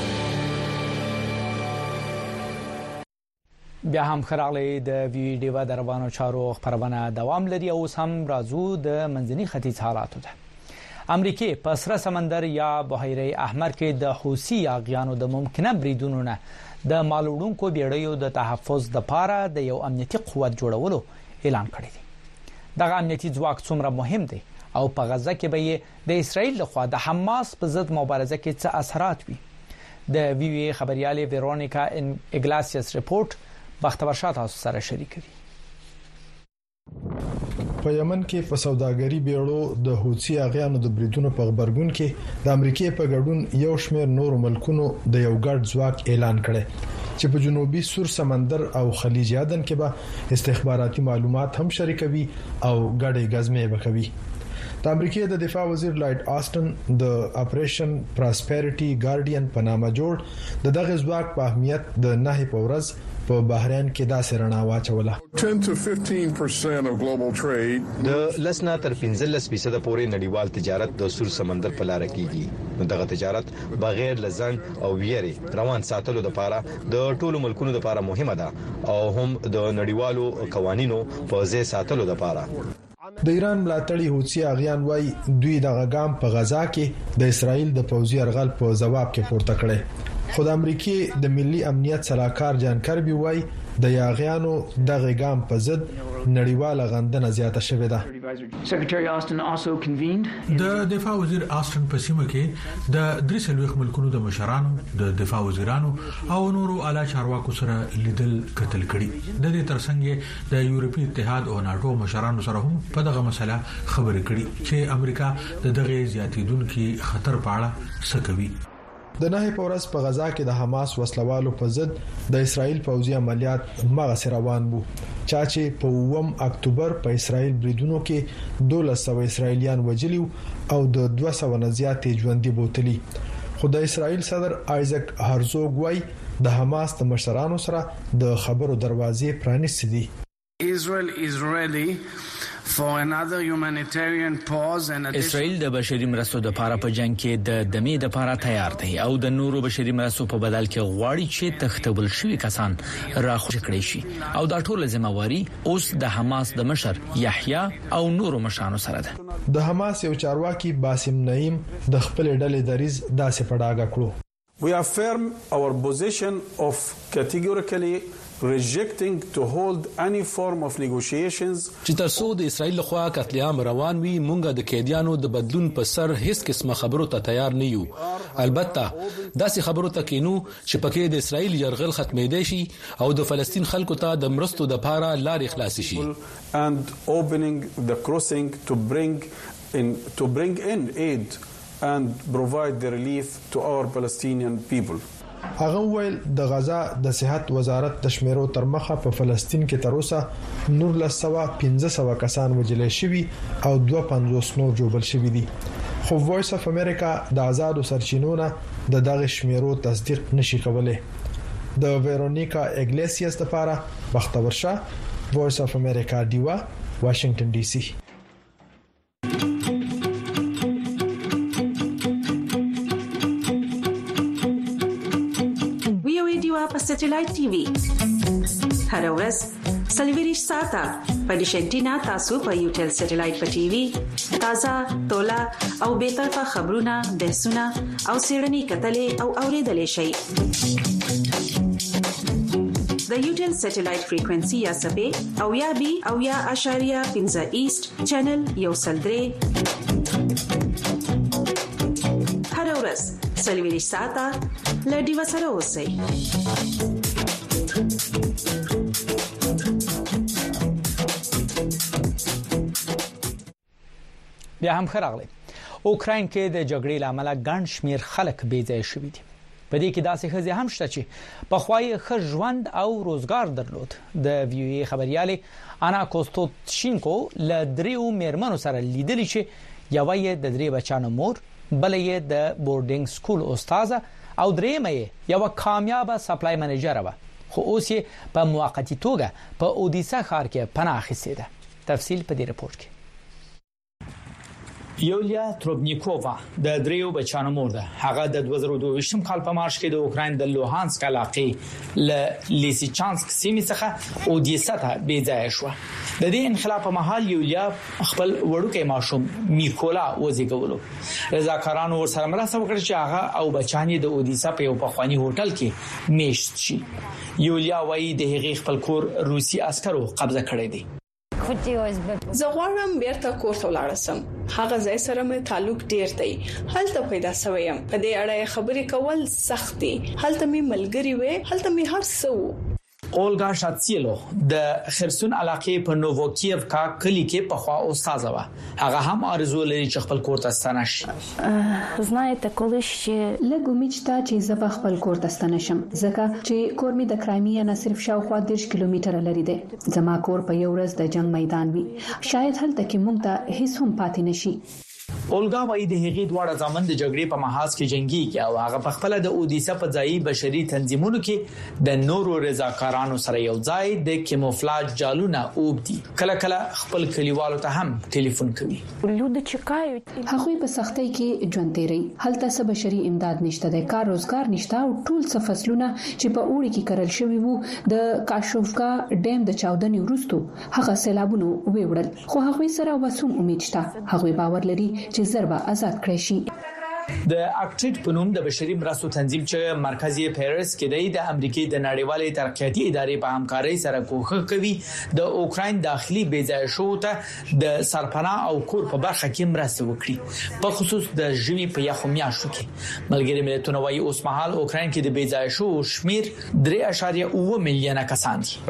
[SPEAKER 1] بیا هم خراغلی د ویډیو د روانو چارو خبرونه دوام لري او سم رازو د منځني ختیځ حالاتو ده امریکای په سره سمندر یا بحیره احمر کې د حوثي یاغیانو د ممکنه بریدونو نه د مالوړونکو بیړیو د تحفظ لپاره د یو امنیتي قوت جوړولو اعلان کړی دی دغه امنیتي ځواک څومره مهم دی او په غزه کې به د اسرایل لخوا د حماس په ضد مبارزه کې څه اثرات وي د وی وی خبرياله ویرونیکا اګلاسیس ریپورت بختور شاه تاسو سره شریکوي
[SPEAKER 5] په یمن کې په سوداګري بیړو د حوثي اغیانو د بریدونو په خبرګون کې د امریکای په ګډون یو شمېر نور ملکونو د یو ګډ ځواک اعلان کړي چې په جنوبي سور سمندر او خلیج عدن کې به استخباراتي معلومات هم شریکوي او ګډې غزمې وکوي د امریکای د دفاع وزیر لایټ آسټن د اپریشن پراسپریټي ګارډین په نامه جوړ دغه ځواک په اهمیت د نه په ورځ په بحرین کې داسې رڼا واچوله
[SPEAKER 6] 10 to 15% of global trade
[SPEAKER 7] د لسنا تر 15% پورې نړیوال تجارت د سور سمندر په لار کېږي نو دغه تجارت بغیر لزنګ او ویری روان ساتلو لپاره د ټولو ملکونو لپاره مهمه ده او هم د نړیوالو قوانینو په ځای ساتلو لپاره
[SPEAKER 5] د ایران ملاتړي حوثي اغیان وای دوی د غام په غزا کې د اسرایل د پوځي ارغل په جواب کې پورته کړي خو د امریکای د ملي امنیت صلاحکار جان کربي وای د یاغیانو د غام په ضد نړیواله غندنه زیاته شوې ده
[SPEAKER 23] د دفاع وزیر آسټن په سیمه کې د درې ملکونو د مشرانو د دفاع وزیرانو او نورو اعلی چارواکو سره لیدل کتل کړي د دې ترڅنګ د یورپی اتحاد او ناتو مشرانو سره هم په دغه مسله خبرې کړي چې امریکا د دغه زیاتیدونکو خطر په اړه څه کوي
[SPEAKER 5] د نه په ورځ په غزا کې د حماس وسلوالو په ضد د اسرایل پوځي عملیات مغه روان وو چې په 1 اکتوبر په اسرایل بریدونو کې 1200 اسرایلیان وجلی او د 200 نه زیاتې ژوندۍ بوتلي خو د اسرایل صدر آیزک هرزوګ وای د حماس د مشرانو سره د خبرو دروازې پرانیستې دي
[SPEAKER 24] Israel is ready for another humanitarian pause and
[SPEAKER 1] اسرائیل د بشري مرستو د لپاره په جنگ کې د دمې د لپاره تیار دی او د نورو بشري مرستو په بدل کې غواړي چې تختبل شوی کسان راخوش کړي شي او دا ټول ځمواري اوس د حماس د مشر یحیی او نورو مشرانو سره ده
[SPEAKER 5] د حماس یو چارواکي باسم نعیم د خپل ډلې دریز داسې پړاګه کړو
[SPEAKER 25] We affirm our position of categorically rejecting to hold any form of negotiations
[SPEAKER 26] چې تاسو د اسرایل لخوا قتل عام روان وي مونږه د قیدیانو د بدلون په سر هیڅ قسمه خبرو ته تیار نه یو البته داسې خبرو ته کینو چې پکې د اسرایل يرغل ختمېدې شي او د فلسطین خلکو ته د مرستو د لپاره لارې خلاص شي
[SPEAKER 25] and opening the crossing to bring in aid and provide the relief to our Palestinian people
[SPEAKER 5] هغه ویل د غزا د صحت وزارت د شمیرو تر مخه په فلسطین کې تر اوسه نور له 1500 کسان وجلې شوي او 250 نور جوړل شوي دي خو وایس اف امریکا د آزادو سرچینو نه د دغه شمیرو تصدیق نشي کولای د ویرونیکا اګلیسیاس لپاره بختور شاه وایس اف امریکا دیوا واشنگټن ډي سي
[SPEAKER 27] سټلایټ ټي وي هر ورځ سلویریش ساته په ډیشنټینا تاسو په یوټل سټلایټ په ټي وي تازه تولا او به طرفه خبرونه بحثونه او سیړنی کتلې او اوریدلې شي د یوټل سټلایټ فریکوئنسي یا سبې او یا بي او یا اشاریه 15 ایست چینل یو سلدري هر ورځ سلویریش ساته لډي وسره اوسئ
[SPEAKER 1] بیا هم خراغلی اوکراین کې د جګړې لامل ګڼ شمیر خلک بې ځای شوي دي په دې کې داسې ښځې هم شته چې په خوای ښه ژوند او روزګار درلود د وی ای خبريالې انا کوستوچینکو له دریو میرمنو سره لیدلی چې یو یې د درې بچانو مور بل یې د بورډینګ سکول استاده او درېمه یې یو کامیاب سپلای منیجر و خو اوس یې په موقتی توګه په اودیسا ښار کې پناه اخیستې ده تفصیل په دې رپورت کې یولیا تروبنیکووا د دریو بچانو مور ده هغه د 2022 کال په مارچ کې د اوکراین د لوهانسک علاقې ل لیسیچانسک سیمې څخه اودیسا ته بې ځای شو د دې انقلاب په محل یولیا خپل وړوکی ماشوم میکولا وزګولو رضاکارانو ورسره مرسته وکړه چې هغه او بچانی د اودیسا په یو پخوانی هوټل کې میشت شي یولیا وایي د هغې خپل کور روسي عسکرو قبضه کړی دی
[SPEAKER 9] زه غواړم بیرته کور ته ولاړ شم هغه ځای سره مې تعلق ډیر دی هلته پیدا شوم په دې اړه خبرې کول سخت دي هلته مې ملګری وې هلته مې هر څه
[SPEAKER 1] اولګا شاتسیلو د خرسون علاقې په نووکیفکا کلی کې په خوا استاد و هغه هم آرزو لري چې خپل کور ته ستنه شي.
[SPEAKER 2] знаете коли ще لګو میچتا چې زه خپل کور ته ستنه شم ځکه چې کور می د کرایمیا نه صرف شاوخوا 10 کیلومتره لري دی. زما کور په یو ورځ د جنگ میدان وي شاید هلته کې موږ ته هیڅ هم پاتې نشي.
[SPEAKER 1] اولګا وايي د هغې دواړه ځامن د جګړې په محاذ کې جنگي کې او هغه په خپل د اودیسا په ځای بشري تنظیمونو کې د نورو رضاکارانو سره یو ځای د کیموفلاج جالونه اوبدي کله کله خپل کلیوالو ته هم ټلیفون کوي.
[SPEAKER 2] لود چکایو هغه په سختۍ کې ژوند تیری هلته څه بشري امداد نشته د کار روزګار نشته او ټول څه فصلونه چې په اوړي کې کرل شوی وو د کاشوفکا ډیم د چاودنې وروسته هغه سیلابونو ویوړل خو هغه سره وسوم امید شته هغه باور لري چې ضربه آزاد کړی شي.
[SPEAKER 1] د اکټریټ په نوم د بشري مرستو تنظیم چې مرکزی پیرس کې د امریکای د نړیوالې ترقیاتي ادارې په همکارۍ سره کوښښ کوي د اوکراین داخلي بیځای شو ته د سرپناه او کور په برخه کې مرسته وکړي په خصوص د ژوي په یخو میاشتو کې. ملګری ملتونه وايي اوس مهال اوکراین کې د بیځای شو شمیر 3.9 میلیونه کسان دي.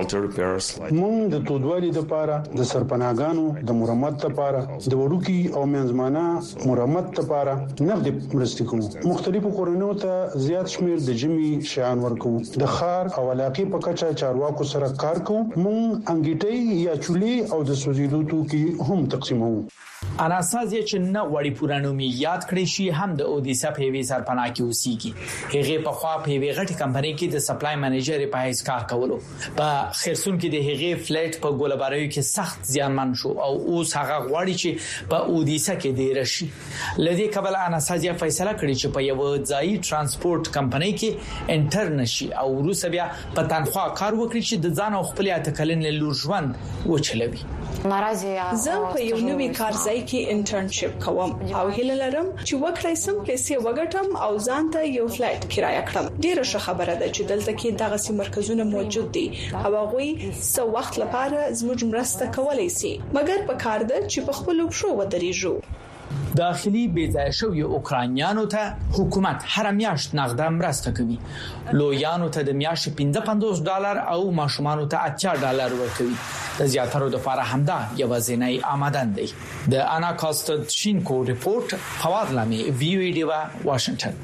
[SPEAKER 8] موږ د تودوالي لپاره د سرپناهګانو د مرمت لپاره د وړوکی او منځمانه مرمت لپاره نقد مرستې کوو. مختلفو کورونو ته زیات شمیر د جمی شیان ورکو. د خار او علاقې په کچه چارواکو سره کار کوو. مونږ انګیټي یا چولي او د سوزیدو توکي هم تقسیموو.
[SPEAKER 1] اناسازیا چې نه وړي پورانومي یاد کړی شي هم د اودیسا په وی سرپناه کې اوسېږي. هغه په خوا په وی غټي کمپنۍ کې د سپلای منیجر په حیث کار کولو. په خرسون کې د هغه فلیټ په ګولباروي کې سخت زیانمن شو او اوس هغه غواړي چې په اودیسا کې دی راشي. لدی کبل اناسازیا فیصله کړې چې په یو ځای ترانسپورت کمپنۍ کې انټرنشي او روس بیا په تنخوا کار وکړي چې د ځان او خپل اتکلن له لور ژوند وچلوي.
[SPEAKER 9] زه په یو نوې کار ځای کې انټرنشپ کوم او هیله لرم چې وکړای سم پیسې وګټم او ځان ته یو فلایټ کرایه کړم. ډیره ښه خبره ده چې دلته کې دغه سي مرکزونه موجود دي او هغه څو وخت لپاره زموږ مرسته کولای شي مګر په کار ده چې په خپل پښو ودرېږو.
[SPEAKER 1] داخلي بیځای شوی اوکرانیانو ته حکومت هر میاشت نغده مرسته کوي. لویانو ته د میاشت $55 او ماشومانو ته $80 ورکوي. د زیاترو د لپاره همدا یو ځینای آمدن دی. د انا کاستچینکو ریپورت فواد لامي وی او ای ډیوا واشنگټن.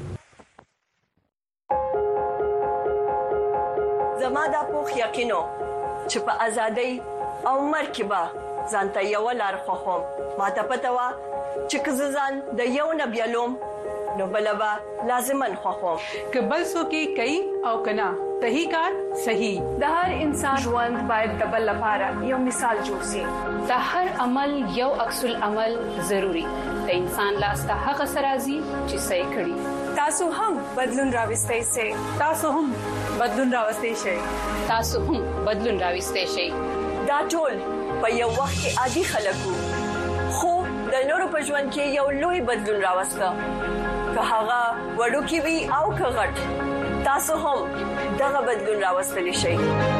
[SPEAKER 10] زما د پوخ یقینو چې په ازادۍ او مرکبه ځانته یو لار خوخم ماته پته وا چې کززان د یو نبیلوم نو بلبا لازمن خوخم
[SPEAKER 11] کبل سو کې کوي او کنا صحیح کار صحیح.
[SPEAKER 4] د هر انسان ژوند باید د بل لپاره یو مثال جوړ شي. د هر عمل یو عکس العمل ضروری. د انسان لاس ته هغه سرازي چې صحیح کړي.
[SPEAKER 10] تاسو هم بدلون راوستئ شئ.
[SPEAKER 11] تاسو هم بدلون راوستئ شئ.
[SPEAKER 4] تاسو هم بدلون راوستئ شئ.
[SPEAKER 10] دا ټول په یو وخت کې عادي خلکو خو د نورو په ژوند کې یو لوی بدلون راوسته. که هغه وړوکی وي او که غټ تاسو هم دغه بدلون راوستلی شئ.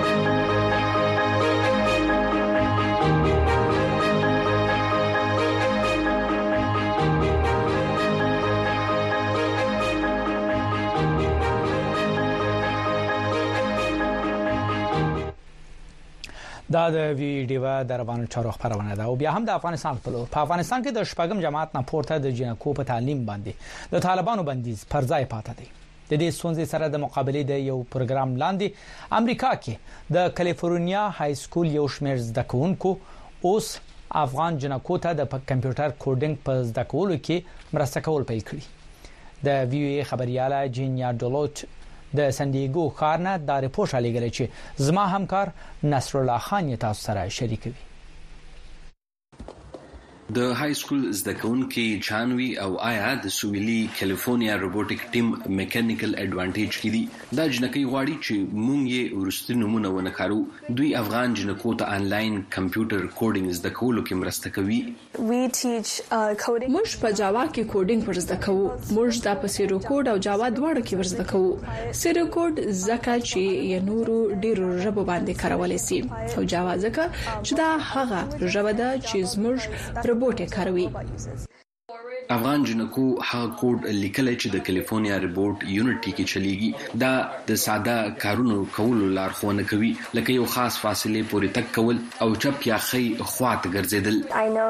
[SPEAKER 1] دا د ویډیو د روانو چارو خبرونه ده او بیا هم د افغانستان په افغانستان کې د شپږم جماعت نه پورته د جنکو په تعلیم باندې د طالبانو بندیز پر ځای پاتې دی. د دې ستونزې سره د مقابله د یو پروګرام لاندې امریکا کې د کالیفورنیا های سکول یو شمېر زده کوونکو اوس افغان جنکو ته د کمپیوټر کوډینګ په زده کولو کې مرسته کول پیل کړي. د وی او ای خبرياله جینیا ډولوچ د سان دیګو ښارنه د ریپورت لګل چې زما همکار نصر الله خان یې تاسو سره شریکوي.
[SPEAKER 12] د های سکول زده کوونکي جانوي او آیا د سویلي کالیفورنیا روبوټیک ټیم میکانیکل اډوانټیج کې دي. دا جنکي غواړي چې مونږ یې ورستي نمونه ونکارو. دوی افغان جنکو ته انلاین کمپیوټر کوډینګ زده کولو کې مرسته کوي.
[SPEAKER 9] موږ په جاوا کې کوډینګ پر زده کوو. موږ د پسیرو کوډ او جاوا دواړو کې ورزده کوو. سیرو کوډ زکه چې ی نورو ډیرو ژبو باندې کارولای شي او جاوا زکه چې دا هغه ژبه ده چې زموږ روبوټ کاروي.
[SPEAKER 12] افغان جنکو هغه کوډ لیکل چې د کیلیفورنیا ریبورت یونټي کې چلیږي دا د ساده کارونو کولو لارښوونه کوي لکه یو خاص فاصله پورې تک کول او چپ یا خې خواته ګرځیدل.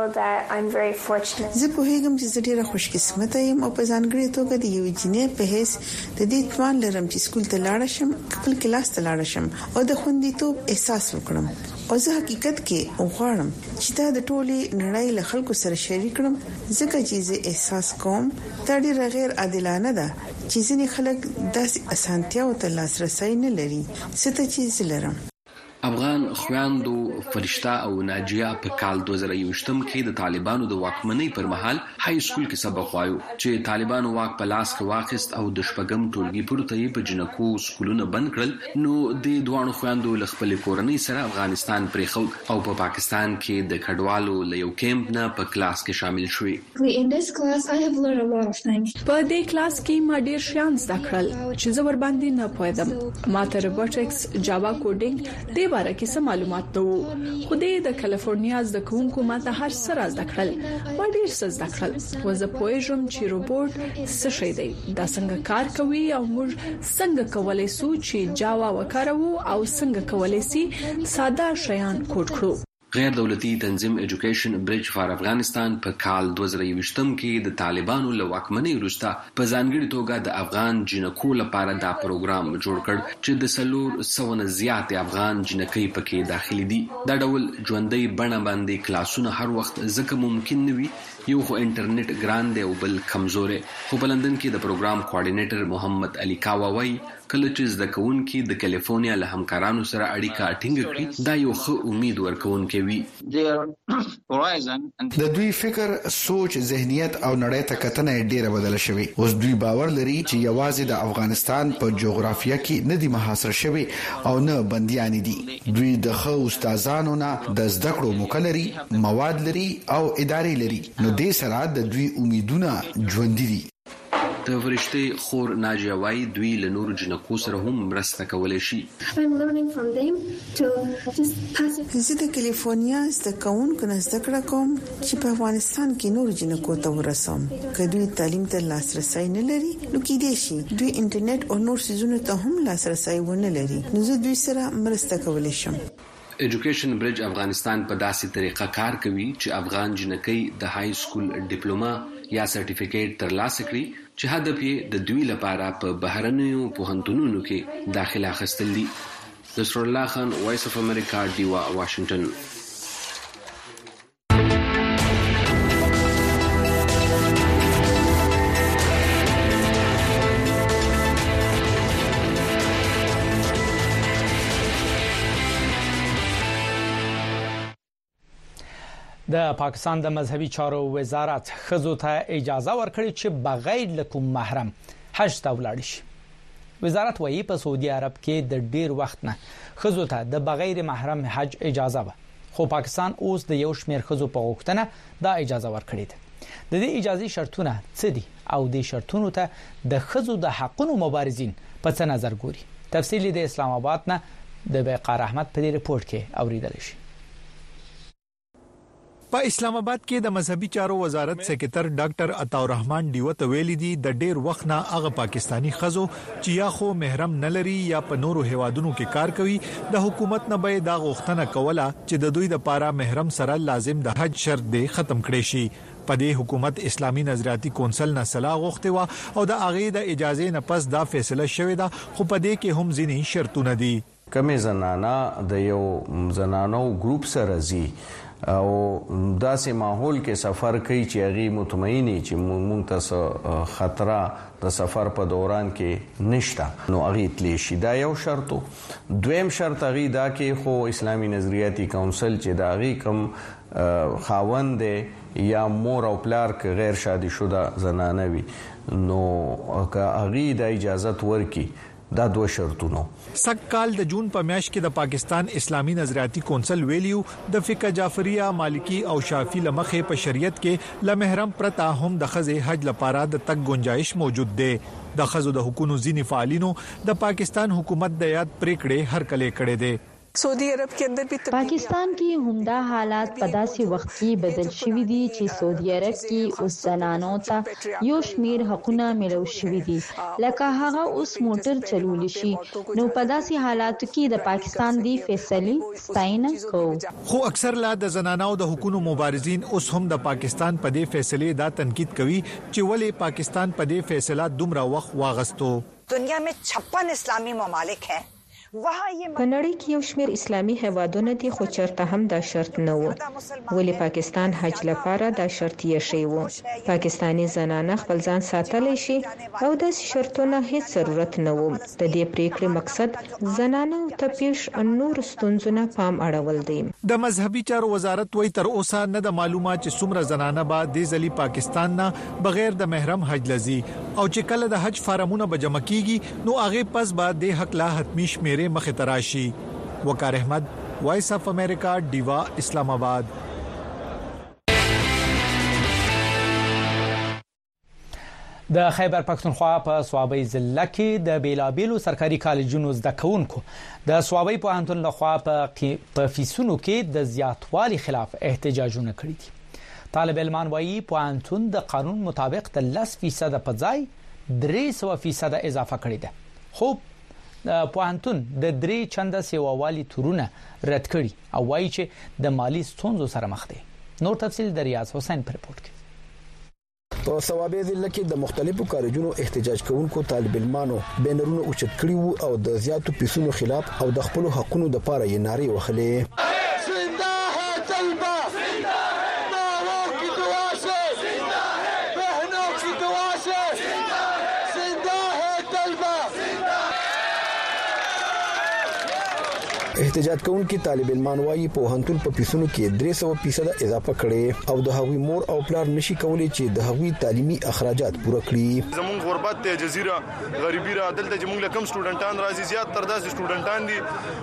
[SPEAKER 13] زه په هیګم چې ډیره خوش قسمت یم او په ځانګړي توګه د یو انجینر په هیڅ د دې توان لرم چې سکول ته لاړ شم خپل کلاس ته لاړ شم او د خوندیتوب احساس وکړم او زه حقیقت کې غواړم چې دا د ټولي نړۍ له خلکو سره شریک کړم ځکه چې زه احساس کوم دا ډیر غیر عادلانه ده چې ځینې خلک داسې اسانتیا او لاسرسي نه لري څه ته چې زه لرم.
[SPEAKER 12] افغان خويندو فرشتہ او ناجیه په کال 2021 کې د طالبانو د واکمنۍ پر مهال های سکول کې سبق وایو چې طالبانو واک په لاس کې واخیست او د شپږم ټولګي پورته په جنکو سکولونه بند کړل نو د دوانو خويندو ل خپل کورنۍ سره افغانستان پرېخو او په پاکستان کې د کډوالو ل یو کیمپ نه په کلاس کې شامل شوې.
[SPEAKER 9] په دې کلاس کې ما ډیر شیان زده کړل چې زه ور باندې نه پوهیدم. ماته روبوټکس، جاوا کوډینګ باره کې څه معلومات وو خو د کیلیفورنیا زده کوونکو ماته هر څه را زده کړل ما ډیر څه زده کړل و زه پوهیږم چې روبوټ څه شی دی دا څنګه کار کوي او موږ څنګه کولای شو چې جاوا وکاروو او څنګه کولای شو ساده شیان کوډ کړو.
[SPEAKER 12] غیر دولتي تنظیم ایجوکیشن برج فار افغانستان په کال 2020 کې د طالبانو له واکمنۍ وروسته په ځانګړي توګه د افغان جنکو لپاره دا پروګرام جوړ کړ چې د سلور سونه زیات افغان جنکۍ پکې داخلي دي. دا ډول ژوندۍ بڼه باندې کلاسونه هر وخت ځکه ممکن نه وي یو خو انټرنیټ ګران دی او بل کمزوري. خو په لندن کې د پروګرام کوارډینیټر محمد علي کاوا وايي کله چې زده کوونکي د کیلیفورنیا له همکارانو سره اړیکه ټینګ کړي دا یو ښه امید ورکوونکی وي.
[SPEAKER 14] د دوی فکر، سوچ، ذهنیت او نړۍ ته کتنه ډیره بدله شوې. اوس دوی باور لري چې یوازې د افغانستان په جغرافیه کې نه دي محاصره شوي او نه بنديان دي. دوی د ښه استادانو نه د زده کړو موقع لري، مواد لري او ادارې لري نو دې سره د دوی امیدونه ژوندۍ دي.
[SPEAKER 12] د فرشتي خور ناجیه وايي دوی له نورو جنکو سره هم مرسته کولای شي.
[SPEAKER 13] زه د کیلیفورنیا زده کوونکو نه زده کړه کوم چې په افغانستان کې نورو جنکو ته ورسوم. که دوی تعلیم ته لاسرسي نه لري نو کېدای شي دوی انټرنیټ او نور سيزونو ته هم لاسرسي ونه لري نو زه دوی سره مرسته کولای شم.
[SPEAKER 12] ایجوکیشن برج افغانستان په داسې طریقه کار کوي چې افغان جنکۍ د های سکول ډیپلوما یا سرټیفیکیټ ترلاسه کړي چې هدف یې د دوی لپاره په بهرنیو پوهنتونونو کې داخله اخیستل دي. نصر الله خان، وایس اف امریکا، دیوا، واشنگټن.
[SPEAKER 1] د پاکستان د مذهبي چارو وزارت خزو ته اجازه ورکړي چې بغیر له کوم محرم حج ته ولاړ شي. وزارت وايي په سعودي عرب کې د ډیر وخت نه خزو ته د بغیر محرم حج اجازه و خو پاکستان اوس د یو شمېر خزو په غوښتنه دا اجازه ورکړي ده. د دې اجازه شرطونه څه دي او د شرطونو ته د خزو د حقوقو مبارزین په څه نظر ګوري؟ تفصیل د اسلام آباد نه د وقار احمد په ریپورت کې اوریدل شي.
[SPEAKER 15] په اسلام آباد کې د مذهبي چارو وزارت سکرټر ډاکټر عطا الرحمن دیوته ویلي دي د ډیر وخت نه هغه پاکستانی خزو چې یا خو محرم نه لري یا په نورو هوادونو کې کار کوي د حکومت نه به دا غوښتنه کوله چې د دوی لپاره محرم سره لازم د حج شرط دی ختم کړي شي. په دې حکومت اسلامي نظریاتي کونسل نه صلاح غوښته و او د اغه د اجازه نه پس دا فیصله شوې ده خو په دې کې هم ځینې شرطونه دي.
[SPEAKER 16] کمې زنانه د یو زنانو ګروپ سره زی او داسې ماحول کې سفر کوي چې هغه مطمئنی چې مونږ ته خطر د سفر په دوران کې نشته نو هغه تلی شي. دا یو شرط. دویم شرط هغه دا کې خو اسلامي نظریاتي کونسل چې دا هغه کم خاوند یا مور او پلار کې غیر شادي شوه زنانه وي نو که هغه د اجازه ورکي دا دوه شرطونه.
[SPEAKER 15] سکهال د جون په میاشت کې د پاکستان اسلامي نظریاتي کونسل ویلیو د فقہ جعفریه، مالکی او شافعی لمخې په شریعت کې لمحرم پرتا هم د خزې حج لپاره د تک گنجائش موجود دی. د خزو د حقوقو ځینی فعالینو د پاکستان حکومت د یاد پریکړې هر کله کړې دي.
[SPEAKER 3] سعودي عرب کې اندر به
[SPEAKER 17] پاکستان کې همدا حالات په داسې وخت کې بدل شوي دي چې سعودي عرب کې اوس زنانو ته یو شمیر حقوقونه ملو شوي دي لکه هغه اوس موټر چلول شي نو په داسې حالاتو کې د پاکستان دی فیصله ستاینه کوي
[SPEAKER 15] خو اکثر لا د زنانو د حقوقو مبارزین اوس هم د پاکستان په دې فیصله دا تنقید کوي چې ولې پاکستان په دې فیصله دومره وخت واغستو
[SPEAKER 18] دنیا में 56 اسلامی ممالک हैं
[SPEAKER 2] په نړۍ کې یو شمېر اسلامي هیوادونه دي خو چرته هم دا شرط نه وو ولې پاکستان حج لپاره دا شرط یې شی وو پاکستانی زنانه خپل ځان ساتلی شي او د شرطونو هیڅ ضرورت نه وو د دې پریکړې مقصد زنانه او تپیش نور ستونزونه پام اړول دي
[SPEAKER 15] د مذهبي چارو وزارت وایي تر اوسه نه د معلومات چې څومره زنانه به د ځلی پاکستان نه بغیر د محرم حج لزي او چې کله د حج فارمونه به جمع کیږي نو هغه پس به د حق لا حتمی شمیر مخه تراشي وقار احمد وایس اف امریکا دیوا اسلام آباد
[SPEAKER 1] د خیبر پختونخوا په صوابۍ ضلع کې د بیلابیلو سرکاري کالجونو زده کوونکو د صوابۍ پوهنتون لخوا په فیسونو کې د زیاتوالي خلاف احتجاجونه کړي دي طالب علمان وایي پوهنتون د قانون مطابق د 10% په ځای 300% اضافه کړی ده خو پوهنتون د 3 چنده سیووالي تورونه رد کړي او وایي چې د مالی ستونزو سره مخ دي نور تفصیل د ریاض حسین پر رپورت کې
[SPEAKER 19] په صوابۍ ضلع کې د مختلفو کالجونو احتجاج کوونکو طالب علمانو بینرونه اوچت کړي وو او د زیاتو پیسونو خلاف او د خپل حقوقو لپاره یې نارې وهلې احتجاج کوونکي طالب علمان وايي په هنتون په پیسونو کې 300% اضافه کړي او د هغوی مور او پلار نشي کولای چې د هغوی تعلیمي اخراجات پوره کړي
[SPEAKER 20] زمون غربت ته جزیره غریبی را دلته چې موږ لکم سټوډنټان راځي زیات تر داسې سټوډنټان دي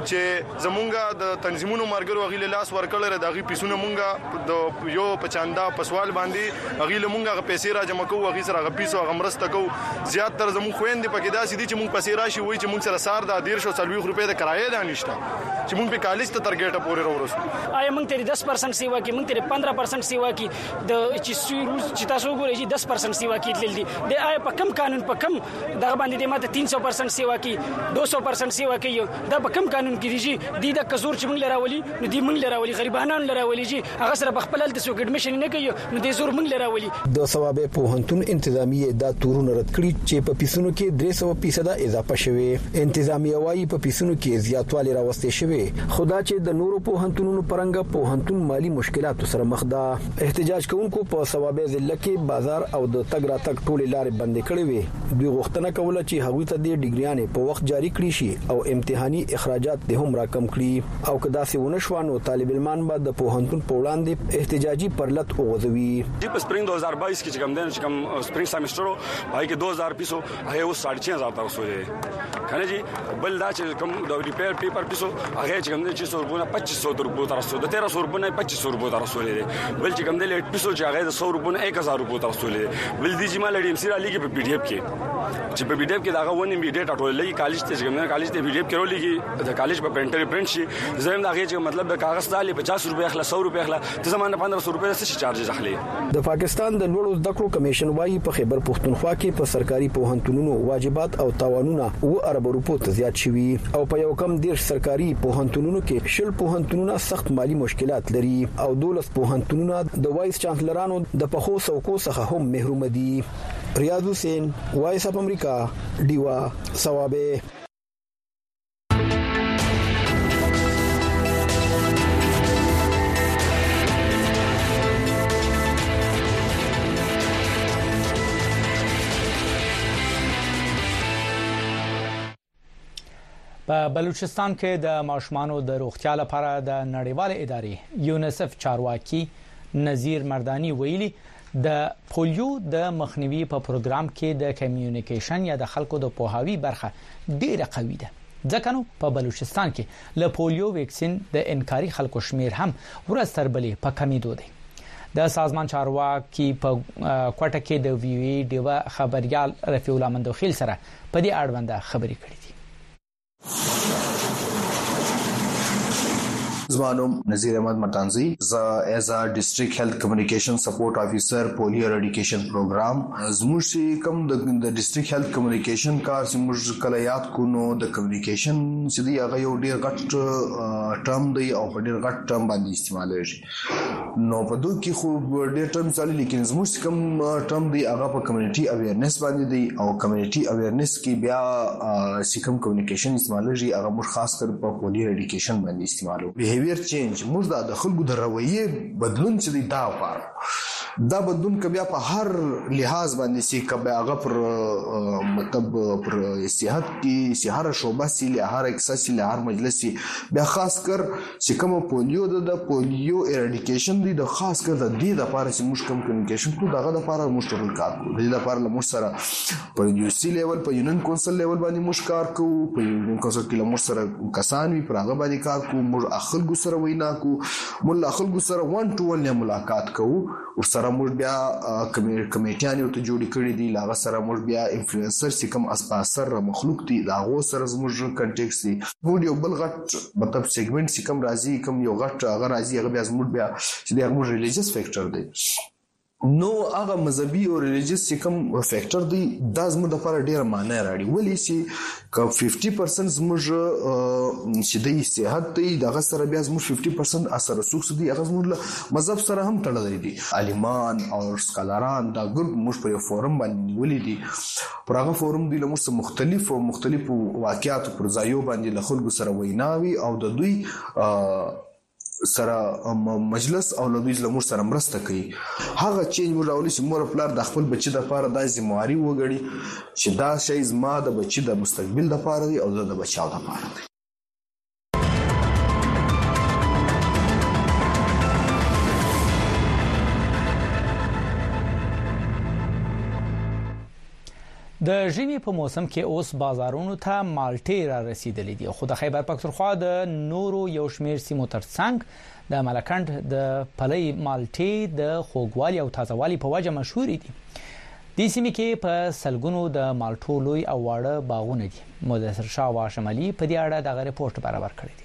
[SPEAKER 20] چې زمونږه د تنظیمونو مارګرو غیله لاس ورکړل د غي پیسونه مونږه د یو پچاندا پسوال باندې غیله مونږه پیسې را جمع کوو غي سره غپیسو غمرسته کوو زیات تر زمون خويندې پکې داسې دي چې مونږ پیسې راشي وای چې مونږ سره سار د 140 روپے د کرایه ده نشته چې مونږ په کالج ته ترګټه پورې ورسو
[SPEAKER 21] آیا مونږ ته 10% سیوا کی مونږ ته 15% سیوا کی د چې تاسو ګورئ چې 10% سیوا کی تللی دی آیا په کم قانون په کم دغه باندې د ماته 300% سیوا کی 200% سیوا کی دا په کم قانون کې دی د کزور چې مونږ لراولي نو دی مونږ لراولي غریبانو لراولي چې هغه سره په خپل د سو اډمیشن نه کوي نو د زور مونږ لراولي
[SPEAKER 19] د صوابۍ پوهنتون انتظامیه دا تورونه رد کړی چې په پیسونو کې 300% اضافه شوه انتظامیه وايي په پیسونو کې زیاتوالی راوستي شوه خدا چې د نورو پوهنتونونو پرنګ پوهنتون مالی مشکلاتو سره مخ ده احتجاج کوونکو په صوابۍ ضلع کې بازار او د تګ راتګ ټولې لارې بندې کړې وي دوی غوښتنه کوله چې هغوی ته د ډیګریانې په وخت جاری کړي شي او امتحاني اخراجات د هم راکم کړي او کدا سي ونشوانو طالب علمان به د پوهنتون په وړاندې احتجاجي پرلط وغوځوي
[SPEAKER 22] په سپرینګ 2022 کې چې کوم دین چې کوم سپرینګ سیمستر پای کې 2000 پیسو هغه 6500 تر وسولې کنه جی بل دا چې کوم د ریپیر پیپر پیسو هغه چې کوم چې 2500 روپے تر رسول د 1300 روپے 2500 روپے تر رسول دي بل چې کوم د لیټ پیسو چې هغه د 100 روپے 1000 روپے تر رسول دي بل دي چې مال ډي ام سي را لګي په پی ډي اف کې چې په پی ډي اف کې دا غوونه می ډیټا ټول لګي کالج ته چې کوم کالج ته پی ډي اف کې ورولېږي د کالج په پرنټر پرنٹ شي زم دا هغه چې مطلب د کاغذ دالې 50 روپے اخلا 100 روپے اخلا د زمانه 1500 روپے څه چارجز اخلي
[SPEAKER 19] د پاکستان د لوړو زده کړو کمیشن وايي په خیبر پختونخوا کې په سرکاري پوهنتونونو واجبات او تاوانونه و ارب روپو ته زیات شوي او په یو کم ډیر سرکاري پوهنتونونو کې شل پوهنتونونه سخت مالی مشکلات لري او 12 پوهنتونونه د وایس چانسلرانو د پخو سوکو څخه هم محروم دي ریاض حسین وایس اف امریکا دیوا صوابۍ
[SPEAKER 1] په بلوچستان کې د ماشومانو د روغتیا لپاره د نړیوال ادارې یونیسف چارواکي نذیر مردانی ویلي د پولیو د مخنیوي په پروګرام کې د کمیونیکیشن یا د خلکو د پوهاوی برخه ډیره قوي ده ځکه نو په بلوچستان کې له پولیو ویکسین د انکاري خلکو شمیر هم ورځ تر بلې په کمیدو دی د سازمان چارواکي په کوټه کې د وی وی ډیوا خبريال رفیع الله مندوخیل سره په دې اړوند خبرې کړې دي
[SPEAKER 3] زمانم نذیر احمد مټانزی ز ایز ا ډیسټریکټ هیلث کمیونیکیشن سپورټ افیسر پولیو اریډیکیشن پروګرام زموږ کوم د ډیسټریکټ هیلث کمیونیکیشن کار چې موږ کله یاد کو نو د کمیونیکیشن چې دی هغه یو ډیر غټ ټرم دی او په ډیر غټ ټرم باندې استعمالېږي نو په دوی کې خو ډیر ټرم چالي لیکن زموږ کوم ټرم دی هغه په کمیونټي اویرنس باندې دی او کمیونټي اویرنس کې بیا سیکم کمیونیکیشن استعمالېږي هغه موږ خاص کر په پولیو اریډیکیشن باندې استعمالو بیهیویر چینج موږ د خلکو د رویې بدلون چې دی دا بدلون کبیا په هر لحاظ باندې سي کبیا هغه پر مطلب پر صحت کې سهار شوبه سي له هر اکسس له هر مجلس بیا خاص کر چې کوم پولیو د پولیو اریډیکیشن دی د خاص کر د دې لپاره چې موږ کوم کمیونیکیشن کو دغه لپاره موږ ټول کار کوو د دې لپاره موږ سره په یو لیول په یونین کونسل لیول باندې موږ کار کوو په یونین کونسل کې موږ سره کسان وی پر هغه باندې کار کوو موږ خلکو سره وینا کوو موږ خلکو سره 1 to 1 ملاقات کوو او سره موږ بیا کمیټیان یو ته جوړ کړی دی لاغه سره موږ بیا انفلوئنسر چې کوم اسپاسر مخلوق دي دا غو سره موږ کنټیکس دي موږ یو بل غټ مطلب سیګمنټ چې کوم راځي کوم یو غټ هغه راځي هغه بیا موږ بیا چې دا موږ ریلیجیس فیکٹر دی نو هغه مذهبي او ریلیجیس چې کوم فیکٹر دی دا زموږ لپاره ډیر معنی راړي ولی چې که 50% زموږ چې د صحت دی دغه سره بیا زموږ 50% اثر رسوخ دي هغه زموږ مذهب سره هم تړلې دي عالمان او سکالران دا ګروپ موږ په یو فورم باندې ولې دي پر هغه فورم دی له موږ مختلف واقعیات پر ځایو باندې له خلکو سره ویناوي او د دوی سره مجلس او لویز لمر سره مرسته کوي هغه چینج مراولي چې مور خپل د خپل بچی د لپاره د ذمہواری وګړي چې دا شی زما د بچی د مستقبل لپاره دی او د بچاو لپاره دی
[SPEAKER 1] د ژمي په موسم کې اوس بازارونو ته مالټې را رسیدلې دي خو د خیبر پختونخوا د نورو یو شمېر سیمو ترڅنګ د ملکند د پلي مالټې د خوږوالي او تازهوالي په وجه مشهور دي د سیمې کې په سلګونو د مالټو لوی او واړه باغونه دي مدثر شاه واشمالي په دې اړه د ریپورت برابر کړی دی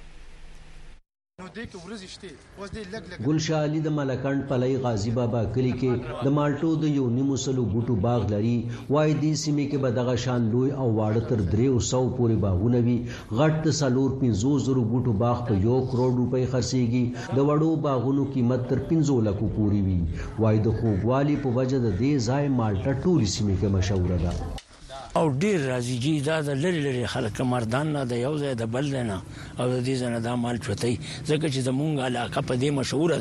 [SPEAKER 6] ګلشاه علي د ملکند پلي غازی بابا کلی کې د مالټو د یو نیمو سلو بوټو باغ لري وای دي سیمې کې به دغه شان لوی او واړه تر 300 پورې باغونه وي غټ سالور 500 بوټو باغ په 1 کروڑ روپۍ خرڅيږي د وړو باغونو قیمت تر 15 لک پورې وي وای د خوږوالي په وجه د دې ځای مالټه ټول سیمې کې مشهور ده
[SPEAKER 7] او ډیر راځي چې دا د لری خلک مردان نه د یو ځای د بل نه او د دې ځنه دا مال چوتای ځکه چې زمونږ علاقه په دې مشهور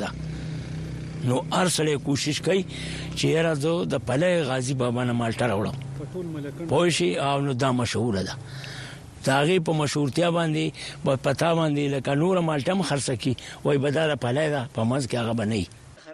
[SPEAKER 7] ده نو ارسله کوشش کوي چې راځو د پلي غازی بابا نه مالټه راوړم پوښي او نو دا مشهور ده داغه په مشهورتیا باندې په پتا باندې لکه نور مالټه مخرڅ کی وای بداله پلي دا په مز کې هغه بنئ